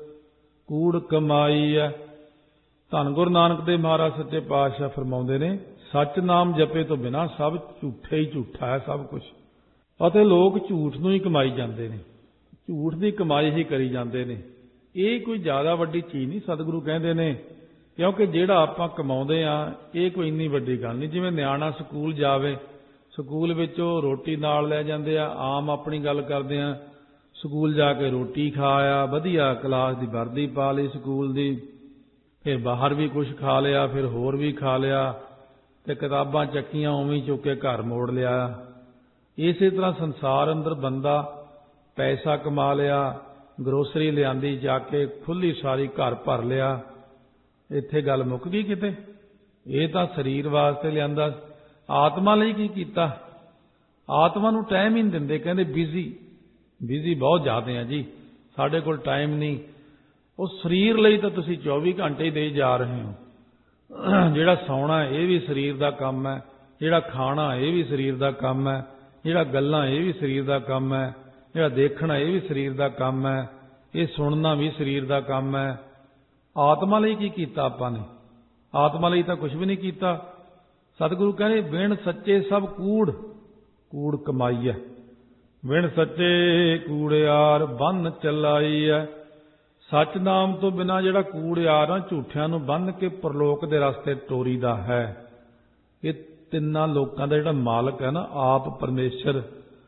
ਕੂੜ ਕਮਾਈ ਹੈ। ਧੰਨ ਗੁਰੂ ਨਾਨਕ ਦੇਵ ਮਹਾਰਾਜ ਸੱਚੇ ਪਾਤਸ਼ਾਹ ਫਰਮਾਉਂਦੇ ਨੇ, ਸੱਚ ਨਾਮ ਜਪੇ ਤੋਂ ਬਿਨਾਂ ਸਭ ਝੂਠੇ ਹੀ ਝੂਠਾ ਹੈ ਸਭ ਕੁਝ। ਅਤੇ ਲੋਕ ਝੂਠ ਨੂੰ ਹੀ ਕਮਾਈ ਜਾਂਦੇ ਨੇ, ਝੂਠ ਦੀ ਕਮਾਈ ਹੀ ਕਰੀ ਜਾਂਦੇ ਨੇ। ਇਹ ਕੋਈ ਜ਼ਿਆਦਾ ਵੱਡੀ ਚੀਜ਼ ਨਹੀਂ, ਸਤਿਗੁਰੂ ਕਹਿੰਦੇ ਨੇ, ਕਿਉਂਕਿ ਜਿਹੜਾ ਆਪਾਂ ਕਮਾਉਂਦੇ ਆ ਇਹ ਕੋਈ ਇੰਨੀ ਵੱਡੀ ਗੱਲ ਨਹੀਂ। ਜਿਵੇਂ ਨਿਆਣਾ ਸਕੂਲ ਜਾਵੇ, ਸਕੂਲ ਵਿੱਚ ਉਹ ਰੋਟੀ ਨਾਲ ਲੈ ਜਾਂਦੇ ਆ, ਆਮ ਆਪਣੀ ਗੱਲ ਕਰਦੇ ਆ, ਸਕੂਲ ਜਾ ਕੇ ਰੋਟੀ ਖਾਇਆ, ਵਧੀਆ ਕਲਾਸ ਦੀ ਵਰਦੀ ਪਾ ਲਈ ਸਕੂਲ ਦੀ, ਫਿਰ ਬਾਹਰ ਵੀ ਕੁਝ ਖਾ ਲਿਆ, ਫਿਰ ਹੋਰ ਵੀ ਖਾ ਲਿਆ, ਤੇ ਕਿਤਾਬਾਂ ਚੱਕੀਆਂ ਉਵੇਂ ਚੁੱਕ ਕੇ ਘਰ ਮੋੜ ਲਿਆ। ਇਸੇ ਤਰ੍ਹਾਂ ਸੰਸਾਰ ਅੰਦਰ ਬੰਦਾ ਪੈਸਾ ਕਮਾ ਲਿਆ, ਗਰੋਸਰੀ ਲਿਆਂਦੀ, ਜਾ ਕੇ ਖੁੱਲੀ ਸਾਰੀ ਘਰ ਭਰ ਲਿਆ, ਇੱਥੇ ਗੱਲ ਮੁੱਕ ਗਈ ਕਿਤੇ? ਇਹ ਤਾਂ ਸਰੀਰ ਵਾਸਤੇ ਲਿਆਂਦਾ। ਆਤਮਾ ਲਈ ਕੀ ਕੀਤਾ? ਆਤਮਾ ਨੂੰ ਟਾਈਮ ਹੀ ਨਹੀਂ ਦਿੰਦੇ, ਕਹਿੰਦੇ ਬਿਜ਼ੀ ਬਿਜ਼ੀ ਬਹੁਤ ਜ਼ਿਆਦਾ ਆ ਜੀ, ਸਾਡੇ ਕੋਲ ਟਾਈਮ ਨਹੀਂ। ਉਹ ਸਰੀਰ ਲਈ ਤਾਂ ਤੁਸੀਂ ਚੌਵੀ ਘੰਟੇ ਹੀ ਦੇ ਜਾ ਰਹੇ ਹੋ। ਜਿਹੜਾ ਸੌਣਾ ਇਹ ਵੀ ਸਰੀਰ ਦਾ ਕੰਮ ਹੈ, ਜਿਹੜਾ ਖਾਣਾ ਇਹ ਵੀ ਸਰੀਰ ਦਾ ਕੰਮ ਹੈ, ਜਿਹੜਾ ਗੱਲਾਂ ਇਹ ਵੀ ਸਰੀਰ ਦਾ ਕੰਮ ਹੈ, ਜਿਹੜਾ ਦੇਖਣਾ ਇਹ ਵੀ ਸਰੀਰ ਦਾ ਕੰਮ ਹੈ, ਇਹ ਸੁਣਨਾ ਵੀ ਸਰੀਰ ਦਾ ਕੰਮ ਹੈ। ਆਤਮਾ ਲਈ ਕੀ ਕੀਤਾ ਆਪਾਂ ਨੇ? ਆਤਮਾ ਲਈ ਤਾਂ ਕੁਝ ਵੀ ਨਹੀਂ ਕੀਤਾ। ਸਤਿਗੁਰੂ ਕਹਿੰਦੇ, ਵਿਣ ਸੱਚੇ ਸਭ ਕੂੜ, ਕੂੜ ਕਮਾਈ ਹੈ। ਵਿਣ ਸੱਚੇ ਕੂੜਿਆਰ ਬੰਨ ਚਲਾਈ ਹੈ। ਸੱਚ ਨਾਮ ਤੋਂ ਬਿਨਾਂ ਜਿਹੜਾ ਕੂੜਿਆਰ ਆ, ਝੂਠਿਆਂ ਨੂੰ ਬੰਨ੍ਹ ਕੇ ਪਰਲੋਕ ਦੇ ਰਸਤੇ ਤੋਰੀਦਾ ਹੈ। ਇਹ ਤਿੰਨਾਂ ਲੋਕਾਂ ਦਾ ਜਿਹੜਾ ਮਾਲਕ ਹੈ ਨਾ, ਆਪ ਪਰਮੇਸ਼ਰ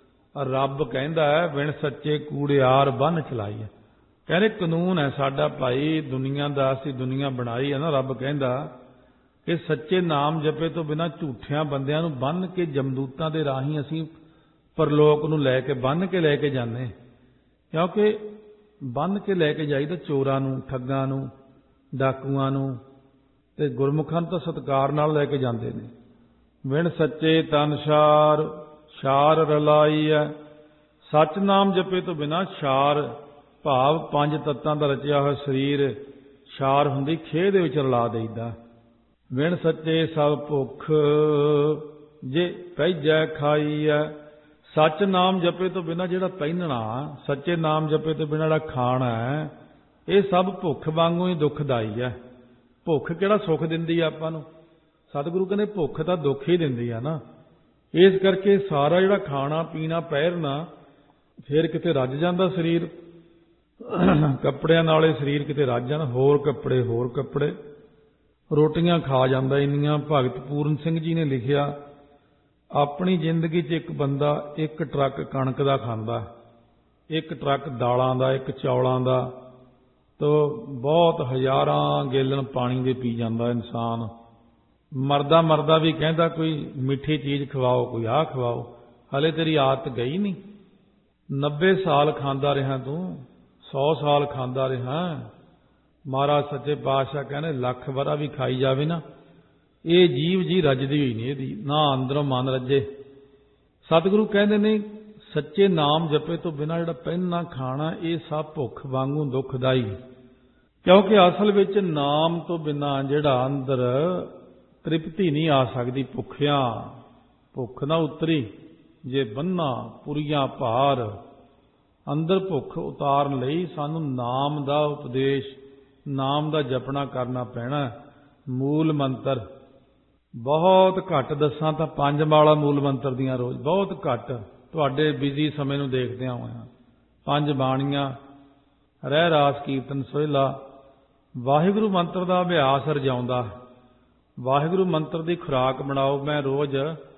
ਰੱਬ ਕਹਿੰਦਾ ਹੈ, ਵਿਣ ਸੱਚੇ ਕੂੜਿਆਰ ਬੰਨ ਚਲਾਈ ਹੈ। ਕਹਿੰਦੇ ਕਾਨੂੰਨ ਹੈ ਸਾਡਾ ਭਾਈ ਦੁਨੀਆ ਦਾ, ਅਸੀਂ ਦੁਨੀਆ ਬਣਾਈ ਹੈ ਨਾ। ਰੱਬ ਕਹਿੰਦਾ ਕਿ ਸੱਚੇ ਨਾਮ ਜਪੇ ਤੋਂ ਬਿਨਾਂ ਝੂਠਿਆਂ ਬੰਦਿਆਂ ਨੂੰ ਬੰਨ੍ਹ ਕੇ ਜਮਦੂਤਾਂ ਦੇ ਰਾਹੀਂ ਅਸੀਂ ਪਰਲੋਕ ਨੂੰ ਲੈ ਕੇ ਬੰਨ੍ਹ ਕੇ ਲੈ ਕੇ ਜਾਂਦੇ, ਕਿਉਂਕਿ ਬੰਨ੍ਹ ਕੇ ਲੈ ਕੇ ਜਾਈਦਾ ਚੋਰਾਂ ਨੂੰ, ਠੱਗਾਂ ਨੂੰ, ਡਾਕੂਆਂ ਨੂੰ, ਤੇ ਗੁਰਮੁਖਾਂ ਨੂੰ ਤਾਂ ਸਤਿਕਾਰ ਨਾਲ ਲੈ ਕੇ ਜਾਂਦੇ ਨੇ। ਵਿਣ ਸੱਚੇ ਤਨ ਛਾਰ, ਛਾਰ ਰਲਾਈ ਹੈ। ਸੱਚ ਨਾਮ ਜਪੇ ਤੋਂ ਬਿਨਾਂ ਛਾਰ ਭਾਵ ਪੰਜ ਤੱਤਾਂ ਦਾ ਰਚਿਆ ਹੋਇਆ ਸਰੀਰ, ਛਾਰ ਹੁੰਦੀ ਖੇਹ ਦੇ ਵਿੱਚ ਰਲਾ ਦੇਈਦਾ। ਵਿਣ ਸੱਚੇ ਸਭ ਭੁੱਖ, ਜੇ ਪਹਿਜੈ ਖਾਈ ਹੈ। ਸੱਚ ਨਾਮ ਜਪੇ ਤੋਂ ਬਿਨਾਂ ਜਿਹੜਾ ਪਹਿਨਣਾ, ਸੱਚੇ ਨਾਮ ਜਪੇ ਤੋਂ ਬਿਨਾਂ ਜਿਹੜਾ ਖਾਣਾ ਹੈ, ਇਹ ਸਭ ਭੁੱਖ ਵਾਂਗੂ ਹੀ ਦੁੱਖਦਾਈ ਹੈ। ਭੁੱਖ ਕਿਹੜਾ ਸੁੱਖ ਦਿੰਦੀ ਆ ਆਪਾਂ ਨੂੰ? ਸਤਿਗੁਰੂ ਕਹਿੰਦੇ ਭੁੱਖ ਤਾਂ ਦੁੱਖ ਹੀ ਦਿੰਦੀ ਆ ਨਾ। ਇਸ ਕਰਕੇ ਸਾਰਾ ਜਿਹੜਾ ਖਾਣਾ ਪੀਣਾ ਪਹਿਰਨਾ, ਫਿਰ ਕਿਤੇ ਰੱਜ ਜਾਂਦਾ ਸਰੀਰ, ਕੱਪੜਿਆਂ ਨਾਲੇ ਸਰੀਰ ਕਿਤੇ ਰੱਜ ਜਾਂਦਾ, ਹੋਰ ਕੱਪੜੇ ਹੋਰ ਕੱਪੜੇ, ਰੋਟੀਆਂ ਖਾ ਜਾਂਦਾ ਇੰਨੀਆਂ। ਭਗਤ ਪੂਰਨ ਸਿੰਘ ਜੀ ਨੇ ਲਿਖਿਆ, ਆਪਣੀ ਜ਼ਿੰਦਗੀ 'ਚ ਇੱਕ ਬੰਦਾ ਇੱਕ ਟਰੱਕ ਕਣਕ ਦਾ ਖਾਂਦਾ, ਇੱਕ ਟਰੱਕ ਦਾਲਾਂ ਦਾ, ਇੱਕ ਚੌਲਾਂ ਦਾ, ਤੋ ਬਹੁਤ ਹਜ਼ਾਰਾਂ ਗੇਲਨ ਪਾਣੀ ਦੇ ਪੀ ਜਾਂਦਾ ਇਨਸਾਨ। ਮਰਦਾ ਮਰਦਾ ਵੀ ਕਹਿੰਦਾ ਕੋਈ ਮਿੱਠੀ ਚੀਜ਼ ਖਵਾਓ, ਕੋਈ ਆਹ ਖਵਾਓ। ਹਲੇ ਤੇਰੀ ਆਦਤ ਗਈ ਨਹੀਂ। ਨੱਬੇ ਸਾਲ ਖਾਂਦਾ ਰਿਹਾ ਤੂੰ, ਸੌ ਸਾਲ ਖਾਂਦਾ ਰਿਹਾ। ਮਹਾਰਾਜ ਸੱਚੇ ਪਾਤਸ਼ਾਹ ਕਹਿੰਦੇ ਲੱਖ ਵਰਾ ਵੀ ਖਾਈ ਜਾਵੇ ਨਾ, ਇਹ ਜੀਵ ਜੀ ਰੱਜਦੀ ਹੋਈ ਨਹੀਂ ਇਹਦੀ, ਨਾ ਅੰਦਰੋਂ ਮਨ ਰੱਜੇ। ਸਤਿਗੁਰੂ ਕਹਿੰਦੇ ਨੇ ਸੱਚੇ ਨਾਮ ਜਪੇ ਤੋਂ ਬਿਨਾਂ ਜਿਹੜਾ ਪਹਿਨਾ ਖਾਣਾ, ਇਹ ਸਭ ਭੁੱਖ ਵਾਂਗੂ ਦੁਖਦਾਈ। ਕਿਉਂਕਿ ਅਸਲ ਵਿੱਚ ਨਾਮ ਤੋਂ ਬਿਨਾਂ ਜਿਹੜਾ ਅੰਦਰ ਤ੍ਰਿਪਤੀ ਨਹੀਂ ਆ ਸਕਦੀ। ਭੁੱਖਿਆਂ ਭੁੱਖ ਨਾ ਉਤਰੀ, ਜੇ ਬੰਨਾ ਪੁਰੀਆਂ ਭਾਰ। ਅੰਦਰ ਭੁੱਖ ਉਤਾਰਨ ਲਈ ਸਾਨੂੰ ਨਾਮ ਦਾ ਉਪਦੇਸ਼, ਨਾਮ ਦਾ ਜਪਣਾ ਕਰਨਾ ਪੈਣਾ। ਮੂਲ ਮੰਤਰ ਬਹੁਤ ਘੱਟ ਦੱਸਾਂ ਤਾਂ ਪੰਜ ਮਾਲਾ ਮੂਲ ਮੰਤਰ ਦੀਆਂ ਰੋਜ਼, ਬਹੁਤ ਘੱਟ। ਤੁਹਾਡੇ ਬਿਜ਼ੀ ਸਮੇਂ ਨੂੰ ਦੇਖਦਿਆਂ ਹੋਇਆਂ ਪੰਜ ਬਾਣੀਆਂ, ਰਹਿ ਰਾਸ ਕੀਰਤਨ ਸੋਹਿਲਾ, ਵਾਹਿਗੁਰੂ ਮੰਤਰ ਦਾ ਅਭਿਆਸ ਰਜਾਉਂਦਾ। ਵਾਹਿਗੁਰੂ ਮੰਤਰ ਦੀ ਖੁਰਾਕ ਬਣਾਓ। ਮੈਂ ਰੋਜ਼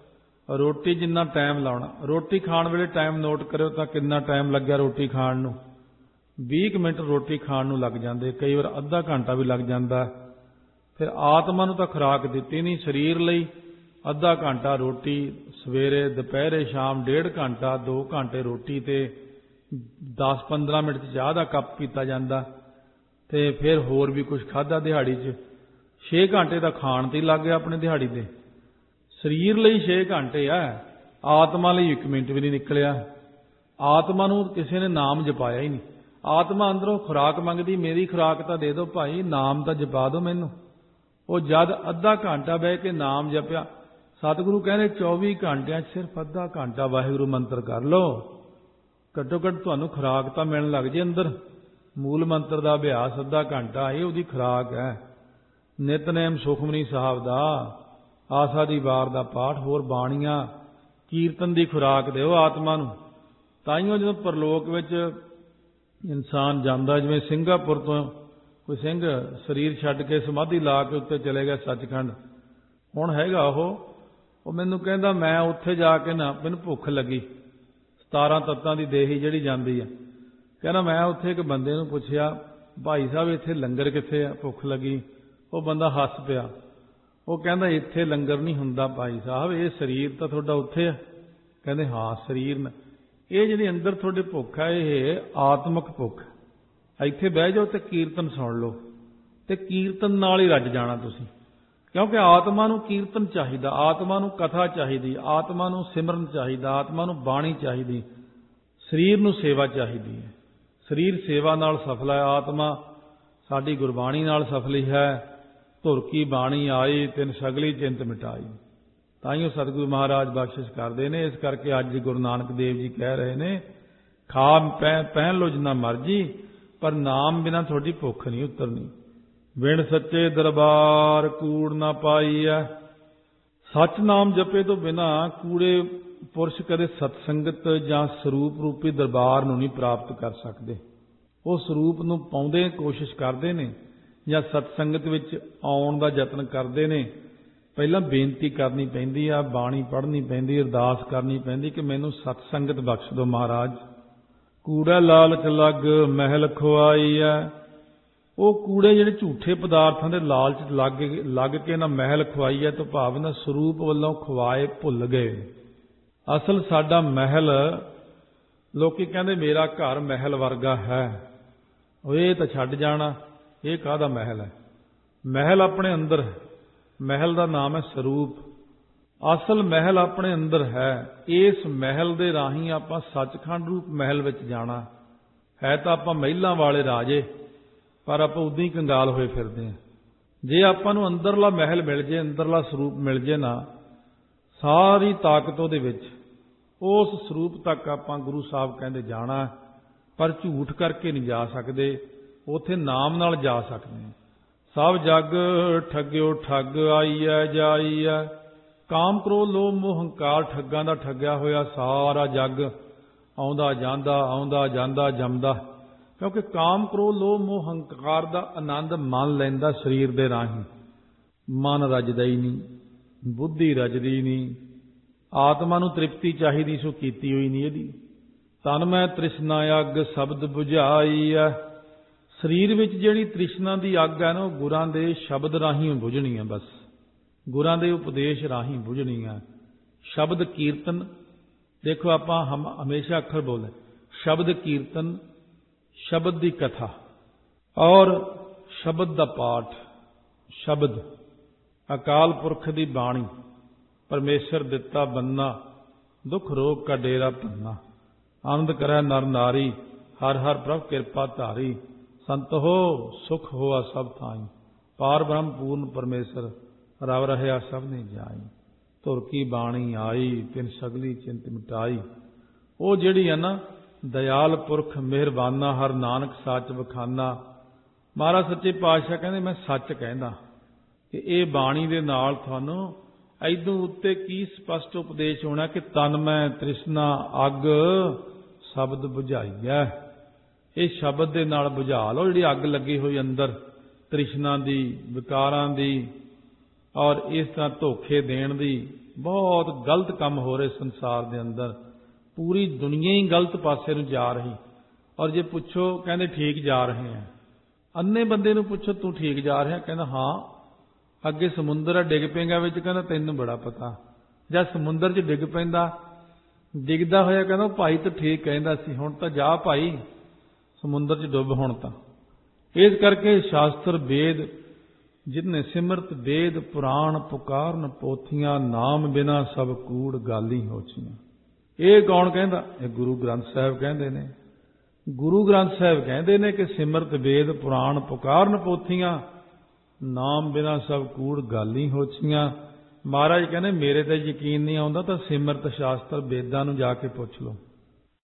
ਰੋਟੀ ਜਿੰਨਾ ਟਾਈਮ ਲਾਉਣਾ, ਰੋਟੀ ਖਾਣ ਵੇਲੇ ਟਾਈਮ ਨੋਟ ਕਰਿਓ ਤਾਂ ਕਿੰਨਾ ਟਾਈਮ ਲੱਗਿਆ ਰੋਟੀ ਖਾਣ ਨੂੰ। ਵੀਹ ਮਿੰਟ ਰੋਟੀ ਖਾਣ ਨੂੰ ਲੱਗ ਜਾਂਦੇ, ਕਈ ਵਾਰ ਅੱਧਾ ਘੰਟਾ ਵੀ ਲੱਗ ਜਾਂਦਾ। ਫਿਰ ਆਤਮਾ ਨੂੰ ਤਾਂ ਖੁਰਾਕ ਦਿੱਤੀ ਨਹੀਂ, ਸਰੀਰ ਲਈ ਅੱਧਾ ਘੰਟਾ ਰੋਟੀ ਸਵੇਰੇ, ਦੁਪਹਿਰੇ, ਸ਼ਾਮ ਡੇਢ ਘੰਟਾ, ਦੋ ਘੰਟੇ ਰੋਟੀ ਤੇ ਦਸ ਪੰਦਰਾਂ ਮਿੰਟ 'ਚ ਚਾਹ ਦਾ ਕੱਪ ਪੀਤਾ ਜਾਂਦਾ। ਤੇ ਫਿਰ ਹੋਰ ਵੀ ਕੁਝ ਖਾਧਾ ਦਿਹਾੜੀ 'ਚ। ਛੇ ਘੰਟੇ ਦਾ ਖਾਣ ਤੇ ਲੱਗ ਗਿਆ ਆਪਣੇ ਦਿਹਾੜੀ ਦੇ। ਸਰੀਰ ਲਈ ਛੇ ਘੰਟੇ ਆ, ਆਤਮਾ ਲਈ ਇੱਕ ਮਿੰਟ ਵੀ ਨਹੀਂ ਨਿਕਲਿਆ। ਆਤਮਾ ਨੂੰ ਕਿਸੇ ਨੇ ਨਾਮ ਜਪਾਇਆ ਹੀ ਨਹੀਂ। ਆਤਮਾ ਅੰਦਰੋਂ ਖੁਰਾਕ ਮੰਗਦੀ, ਮੇਰੀ ਖੁਰਾਕ ਤਾਂ ਦੇ ਦਿਓ ਭਾਈ, ਨਾਮ ਤਾਂ ਜਪਾ ਦਿਓ ਮੈਨੂੰ। ਉਹ ਜਦ ਅੱਧਾ ਘੰਟਾ ਬਹਿ ਕੇ ਨਾਮ ਜਪਿਆ, ਸਤਿਗੁਰੂ ਕਹਿੰਦੇ ਚੌਵੀ ਘੰਟਿਆਂ 'ਚ ਸਿਰਫ ਅੱਧਾ ਘੰਟਾ ਵਾਹਿਗੁਰੂ ਮੰਤਰ ਕਰ ਲਓ, ਘੱਟੋ ਘੱਟ ਤੁਹਾਨੂੰ ਖੁਰਾਕ ਤਾਂ ਮਿਲਣ ਲੱਗ ਜੇ ਅੰਦਰ। ਮੂਲ ਮੰਤਰ ਦਾ ਅਭਿਆਸ ਅੱਧਾ ਘੰਟਾ, ਇਹ ਉਹਦੀ ਖੁਰਾਕ ਹੈ। ਨਿਤਨੇਮ ਸੁਖਮਨੀ ਸਾਹਿਬ ਦਾ, ਆਸਾ ਦੀ ਵਾਰ ਦਾ ਪਾਠ, ਹੋਰ ਬਾਣੀਆਂ, ਕੀਰਤਨ ਦੀ ਖੁਰਾਕ ਦਿਓ ਆਤਮਾ ਨੂੰ। ਤਾਈਓ ਜਦੋਂ ਪਰਲੋਕ ਵਿੱਚ ਇਨਸਾਨ ਜਾਂਦਾ, ਜਿਵੇਂ ਸਿੰਗਾਪੁਰ ਤੋਂ ਕੋਈ ਸਿੰਘ ਸਰੀਰ ਛੱਡ ਕੇ ਸਮਾਧੀ ਲਾ ਕੇ ਉੱਤੇ ਚਲੇ ਗਿਆ ਸੱਚਖੰਡ, ਹੁਣ ਹੈਗਾ ਉਹ ਉਹ ਮੈਨੂੰ ਕਹਿੰਦਾ ਮੈਂ ਉੱਥੇ ਜਾ ਕੇ ਨਾ, ਮੈਨੂੰ ਭੁੱਖ ਲੱਗੀ, ਸਤਾਰਾਂ ਤੱਤਾਂ ਦੀ ਦੇਹੀ ਜਿਹੜੀ ਜਾਂਦੀ ਆ, ਕਹਿੰਦਾ ਮੈਂ ਉੱਥੇ ਇੱਕ ਬੰਦੇ ਨੂੰ ਪੁੱਛਿਆ, ਭਾਈ ਸਾਹਿਬ ਇੱਥੇ ਲੰਗਰ ਕਿੱਥੇ ਆ, ਭੁੱਖ ਲੱਗੀ। ਉਹ ਬੰਦਾ ਹੱਸ ਪਿਆ। ਉਹ ਕਹਿੰਦਾ ਇੱਥੇ ਲੰਗਰ ਨਹੀਂ ਹੁੰਦਾ ਭਾਈ ਸਾਹਿਬ, ਇਹ ਸਰੀਰ ਤਾਂ ਤੁਹਾਡਾ ਉੱਥੇ ਆ। ਕਹਿੰਦੇ ਹਾਂ ਸਰੀਰ ਨਾ, ਇਹ ਜਿਹੜੀ ਅੰਦਰ ਤੁਹਾਡੇ ਭੁੱਖ ਹੈ, ਇਹ ਆਤਮਿਕ ਭੁੱਖ। ਇੱਥੇ ਬਹਿ ਜਾਓ ਤੇ ਕੀਰਤਨ ਸੁਣ ਲਓ, ਤੇ ਕੀਰਤਨ ਨਾਲ ਹੀ ਰੱਜ ਜਾਣਾ ਤੁਸੀਂ। ਕਿਉਂਕਿ ਆਤਮਾ ਨੂੰ ਕੀਰਤਨ ਚਾਹੀਦਾ, ਆਤਮਾ ਨੂੰ ਕਥਾ ਚਾਹੀਦੀ, ਆਤਮਾ ਨੂੰ ਸਿਮਰਨ ਚਾਹੀਦਾ, ਆਤਮਾ ਨੂੰ ਬਾਣੀ ਚਾਹੀਦੀ, ਸਰੀਰ ਨੂੰ ਸੇਵਾ ਚਾਹੀਦੀ ਹੈ। ਸਰੀਰ ਸੇਵਾ ਨਾਲ ਸਫਲ ਹੈ, ਆਤਮਾ ਸਾਡੀ ਗੁਰਬਾਣੀ ਨਾਲ ਸਫਲੀ ਹੈ। ਧੁਰ ਕੀ ਬਾਣੀ ਆਈ, ਤਿਨ ਸਗਲੀ ਚਿੰਤ ਮਿਟਾਈ। ਤਾਈਓ ਸਤਿਗੁਰੂ ਮਹਾਰਾਜ ਬਖਸ਼ਿਸ਼ ਕਰਦੇ ਨੇ। ਇਸ ਕਰਕੇ ਅੱਜ ਗੁਰੂ ਨਾਨਕ ਦੇਵ ਜੀ ਕਹਿ ਰਹੇ ਨੇ, ਖਾ ਪਹਿਨ ਲੋ ਜਿੰਨਾ ਮਰਜੀ, ਪਰ ਨਾਮ ਬਿਨਾਂ ਤੁਹਾਡੀ ਭੁੱਖ ਨਹੀਂ ਉਤਰਨੀ। ਬਿਨ ਸੱਚੇ ਦਰਬਾਰ ਕੂੜ ਨਾ ਪਾਈ ਹੈ। ਸੱਚ ਨਾਮ ਜਪੇ ਤੋਂ ਬਿਨਾਂ ਕੂੜੇ ਪੁਰਸ਼ ਕਦੇ ਸਤਸੰਗਤ ਜਾਂ ਸਰੂਪ ਰੂਪੀ ਦਰਬਾਰ ਨੂੰ ਨਹੀਂ ਪ੍ਰਾਪਤ ਕਰ ਸਕਦੇ। ਉਹ ਸਰੂਪ ਨੂੰ ਪਾਉਂਦੇ ਕੋਸ਼ਿਸ਼ ਕਰਦੇ ਨੇ ਜਾਂ ਸਤਸੰਗਤ ਵਿੱਚ ਆਉਣ ਦਾ ਯਤਨ ਕਰਦੇ ਨੇ। ਪਹਿਲਾਂ ਬੇਨਤੀ ਕਰਨੀ ਪੈਂਦੀ ਆ, ਬਾਣੀ ਪੜ੍ਹਨੀ ਪੈਂਦੀ, ਅਰਦਾਸ ਕਰਨੀ ਪੈਂਦੀ ਕਿ ਮੈਨੂੰ ਸਤਸੰਗਤ ਬਖਸ਼ ਦਿਓ ਮਹਾਰਾਜ। ਕੂੜਾ ਲਾਲਚ ਲੱਗ ਮਹਿਲ ਖੁਆਈ ਹੈ। ਉਹ ਕੂੜੇ ਜਿਹੜੇ ਝੂਠੇ ਪਦਾਰਥਾਂ ਦੇ ਲਾਲਚ ਲੱਗ ਲੱਗ ਕੇ ਨਾ ਮਹਿਲ ਖੁਆਈ ਹੈ, ਤੋਂ ਭਾਵ ਨਾ ਸਰੂਪ ਵੱਲੋਂ ਖੁਆਏ ਭੁੱਲ ਗਏ। ਅਸਲ ਸਾਡਾ ਮਹਿਲ, ਲੋਕੀ ਕਹਿੰਦੇ ਮੇਰਾ ਘਰ ਮਹਿਲ ਵਰਗਾ ਹੈ, ਉਹ ਇਹ ਤਾਂ ਛੱਡ ਜਾਣਾ, ਇਹ ਕਾਹਦਾ ਮਹਿਲ ਹੈ। ਮਹਿਲ ਆਪਣੇ ਅੰਦਰ ਹੈ। ਮਹਿਲ ਦਾ ਨਾਮ ਹੈ ਸਰੂਪ। ਅਸਲ ਮਹਿਲ ਆਪਣੇ ਅੰਦਰ ਹੈ। ਇਸ ਮਹਿਲ ਦੇ ਰਾਹੀਂ ਆਪਾਂ ਸੱਚਖੰਡ ਰੂਪ ਮਹਿਲ ਵਿੱਚ ਜਾਣਾ ਹੈ। ਤਾਂ ਆਪਾਂ ਮਹਿਲਾਂ ਵਾਲੇ ਰਾਜੇ, ਪਰ ਆਪਾਂ ਉਦਾਂ ਹੀ ਕੰਗਾਲ ਹੋਏ ਫਿਰਦੇ ਹਾਂ। ਜੇ ਆਪਾਂ ਨੂੰ ਅੰਦਰਲਾ ਮਹਿਲ ਮਿਲ ਜੇ, ਅੰਦਰਲਾ ਸਰੂਪ ਮਿਲ ਜੇ ਨਾ, ਸਾਰੀ ਤਾਕਤ ਉਹਦੇ ਵਿੱਚ, ਉਸ ਸਰੂਪ ਤੱਕ ਆਪਾਂ ਗੁਰੂ ਸਾਹਿਬ ਕਹਿੰਦੇ ਜਾਣਾ, ਪਰ ਝੂਠ ਕਰਕੇ ਨਹੀਂ ਜਾ ਸਕਦੇ। ਉੱਥੇ ਨਾਮ ਨਾਲ ਜਾ ਸਕਦੇ ਹਾਂ। ਸਭ ਜਗ ਠੱਗਿਓ ਠੱਗ ਆਈ ਹੈ ਜਾਈ ਹੈ। ਕਾਮ ਕ੍ਰੋਧ ਲੋਭ ਮੋਹ ਹੰਕਾਰ ਠੱਗਾਂ ਦਾ ਠੱਗਿਆ ਹੋਇਆ ਸਾਰਾ ਜੱਗ ਆਉਂਦਾ ਜਾਂਦਾ, ਆਉਂਦਾ ਜਾਂਦਾ, ਜੰਮਦਾ। ਕਿਉਂਕਿ ਕਾਮ ਕ੍ਰੋਧ ਲੋਭ ਮੋਹ ਹੰਕਾਰ ਦਾ ਆਨੰਦ ਮਨ ਲੈਂਦਾ ਸਰੀਰ ਦੇ ਰਾਹੀਂ। ਮਨ ਰੱਜਦਾ ਹੀ ਨਹੀਂ, ਬੁੱਧੀ ਰੱਜਦੀ ਨਹੀਂ। ਆਤਮਾ ਨੂੰ ਤ੍ਰਿਪਤੀ ਚਾਹੀਦੀ, ਸੋ ਕੀਤੀ ਹੋਈ ਨਹੀਂ ਇਹਦੀ। ਤਨ ਮੈਂ ਤ੍ਰਿਸ਼ਨਾ ਅੱਗ ਸ਼ਬਦ ਬੁਝਾਈ ਹੈ। ਸਰੀਰ ਵਿੱਚ ਜਿਹੜੀ ਤ੍ਰਿਸ਼ਨਾ ਦੀ ਅੱਗ ਹੈ ਨਾ, ਉਹ ਗੁਰਾਂ ਦੇ ਸ਼ਬਦ ਰਾਹੀਂ ਬੁਝਣੀ ਹੈ। ਬਸ ਗੁਰਾਂ ਦੇ ਉਪਦੇਸ਼ ਰਾਹੀਂ ਬੁਝਣੀ ਹੈ। ਸ਼ਬਦ ਕੀਰਤਨ, ਦੇਖੋ ਆਪਾਂ ਹਮ ਹਮੇਸ਼ਾ ਅੱਖਰ ਬੋਲਦੇ, ਸ਼ਬਦ ਕੀਰਤਨ, ਸ਼ਬਦ ਦੀ ਕਥਾ ਔਰ ਸ਼ਬਦ ਦਾ ਪਾਠ। ਸ਼ਬਦ ਅਕਾਲ ਪੁਰਖ ਦੀ ਬਾਣੀ, ਪਰਮੇਸ਼ਰ ਦਿੱਤਾ ਬੰਨਾ, ਦੁੱਖ ਰੋਗ ਕਾ ਡੇਰਾ ਪੰਨਾ। ਆਨੰਦ ਕਰੈ ਨਰ ਨਾਰੀ, ਹਰ ਹਰ ਪ੍ਰਭ ਕਿਰਪਾ ਧਾਰੀ। ਸੰਤ ਹੋ ਸੁਖ ਹੋਆ ਸਭ ਥਾਈ, ਪਾਰ ਬ੍ਰਹਮ ਪੂਰਨ ਪਰਮੇਸ਼ਰ, ਰਵ ਰਹਿਆ ਸਭ ਨੇ ਜਾਈ। ਧੁਰ ਕੀ ਬਾਣੀ ਆਈ, ਤਿਨ ਸਗਲੀ ਚਿੰਤ ਮਿਟਾਈ। ਉਹ ਜਿਹੜੀ ਹੈ ਨਾ, ਦਇਆਲ ਪੁਰਖ ਮਿਹਰਬਾਨਾ, ਹਰ ਨਾਨਕ ਸੱਚ ਬਖਾਨਾ। ਮਹਾਰਾਜ ਸੱਚੇ ਪਾਤਸ਼ਾਹ ਕਹਿੰਦੇ ਮੈਂ ਸੱਚ ਕਹਿੰਦਾ ਕਿ ਇਹ ਬਾਣੀ ਦੇ ਨਾਲ ਤੁਹਾਨੂੰ ਐਦੋਂ ਉੱਤੇ ਕੀ ਸਪਸ਼ਟ ਉਪਦੇਸ਼ ਹੋਣਾ ਕਿ ਤਨ ਮੈਂ ਤ੍ਰਿਸ਼ਨਾ ਅੱਗ ਸ਼ਬਦ ਬੁਝਾਈ ਹੈ। ਇਹ ਸ਼ਬਦ ਦੇ ਨਾਲ ਬੁਝਾ ਲਓ ਜਿਹੜੀ ਅੱਗ ਲੱਗੀ ਹੋਈ ਅੰਦਰ ਤ੍ਰਿਸ਼ਨਾ ਦੀ, ਵਿਕਾਰਾਂ ਦੀ ਔਰ ਇਸ ਤਰ੍ਹਾਂ ਧੋਖੇ ਦੇਣ ਦੀ। ਬਹੁਤ ਗਲਤ ਕੰਮ ਹੋ ਰਹੇ ਸੰਸਾਰ ਦੇ ਅੰਦਰ, ਪੂਰੀ ਦੁਨੀਆ ਹੀ ਗਲਤ ਪਾਸੇ ਨੂੰ ਜਾ ਰਹੀ। ਔਰ ਜੇ ਪੁੱਛੋ ਕਹਿੰਦੇ ਠੀਕ ਜਾ ਰਹੇ ਆ। ਅੰਨੇ ਬੰਦੇ ਨੂੰ ਪੁੱਛੋ ਤੂੰ ਠੀਕ ਜਾ ਰਿਹਾ, ਕਹਿੰਦਾ ਹਾਂ। ਅੱਗੇ ਸਮੁੰਦਰ ਆ, ਡਿੱਗ ਪਏਗਾ ਵਿੱਚ, ਕਹਿੰਦਾ ਤੈਨੂੰ ਬੜਾ ਪਤਾ। ਜਦ ਸਮੁੰਦਰ 'ਚ ਡਿੱਗ ਪੈਂਦਾ, ਡਿੱਗਦਾ ਹੋਇਆ ਕਹਿੰਦਾ ਭਾਈ ਤਾਂ ਠੀਕ ਕਹਿੰਦਾ ਸੀ, ਹੁਣ ਤਾਂ ਜਾ ਭਾਈ ਸਮੁੰਦਰ 'ਚ ਡੁੱਬ ਹੁਣ ਤਾਂ। ਇਸ ਕਰਕੇ ਸ਼ਾਸਤਰ ਵੇਦ ਜਿਨਨੇ ਸਿਮਰਤ ਵੇਦ ਪੁਰਾਣ ਪੁਕਾਰਨ ਪੋਥੀਆਂ, ਨਾਮ ਬਿਨਾ ਸਭ ਕੂੜ ਗਾਲੀ ਹੋਚੀਆਂ। ਇਹ ਕੌਣ ਕਹਿੰਦਾ? ਇਹ ਗੁਰੂ ਗ੍ਰੰਥ ਸਾਹਿਬ ਕਹਿੰਦੇ ਨੇ। ਗੁਰੂ ਗ੍ਰੰਥ ਸਾਹਿਬ ਕਹਿੰਦੇ ਨੇ ਕਿ ਸਿਮਰਤ ਵੇਦ ਪੁਰਾਣ ਪੁਕਾਰਨ ਪੋਥੀਆਂ, ਨਾਮ ਬਿਨਾ ਸਭ ਕੂੜ ਗਾਲੀ ਹੋਚੀਆਂ। ਮਹਾਰਾਜ ਕਹਿੰਦੇ ਮੇਰੇ ਤੇ ਯਕੀਨ ਨਹੀਂ ਆਉਂਦਾ ਤਾਂ ਸਿਮਰਤ ਸ਼ਾਸਤਰ ਵੇਦਾਂ ਨੂੰ ਜਾ ਕੇ ਪੁੱਛ ਲਓ।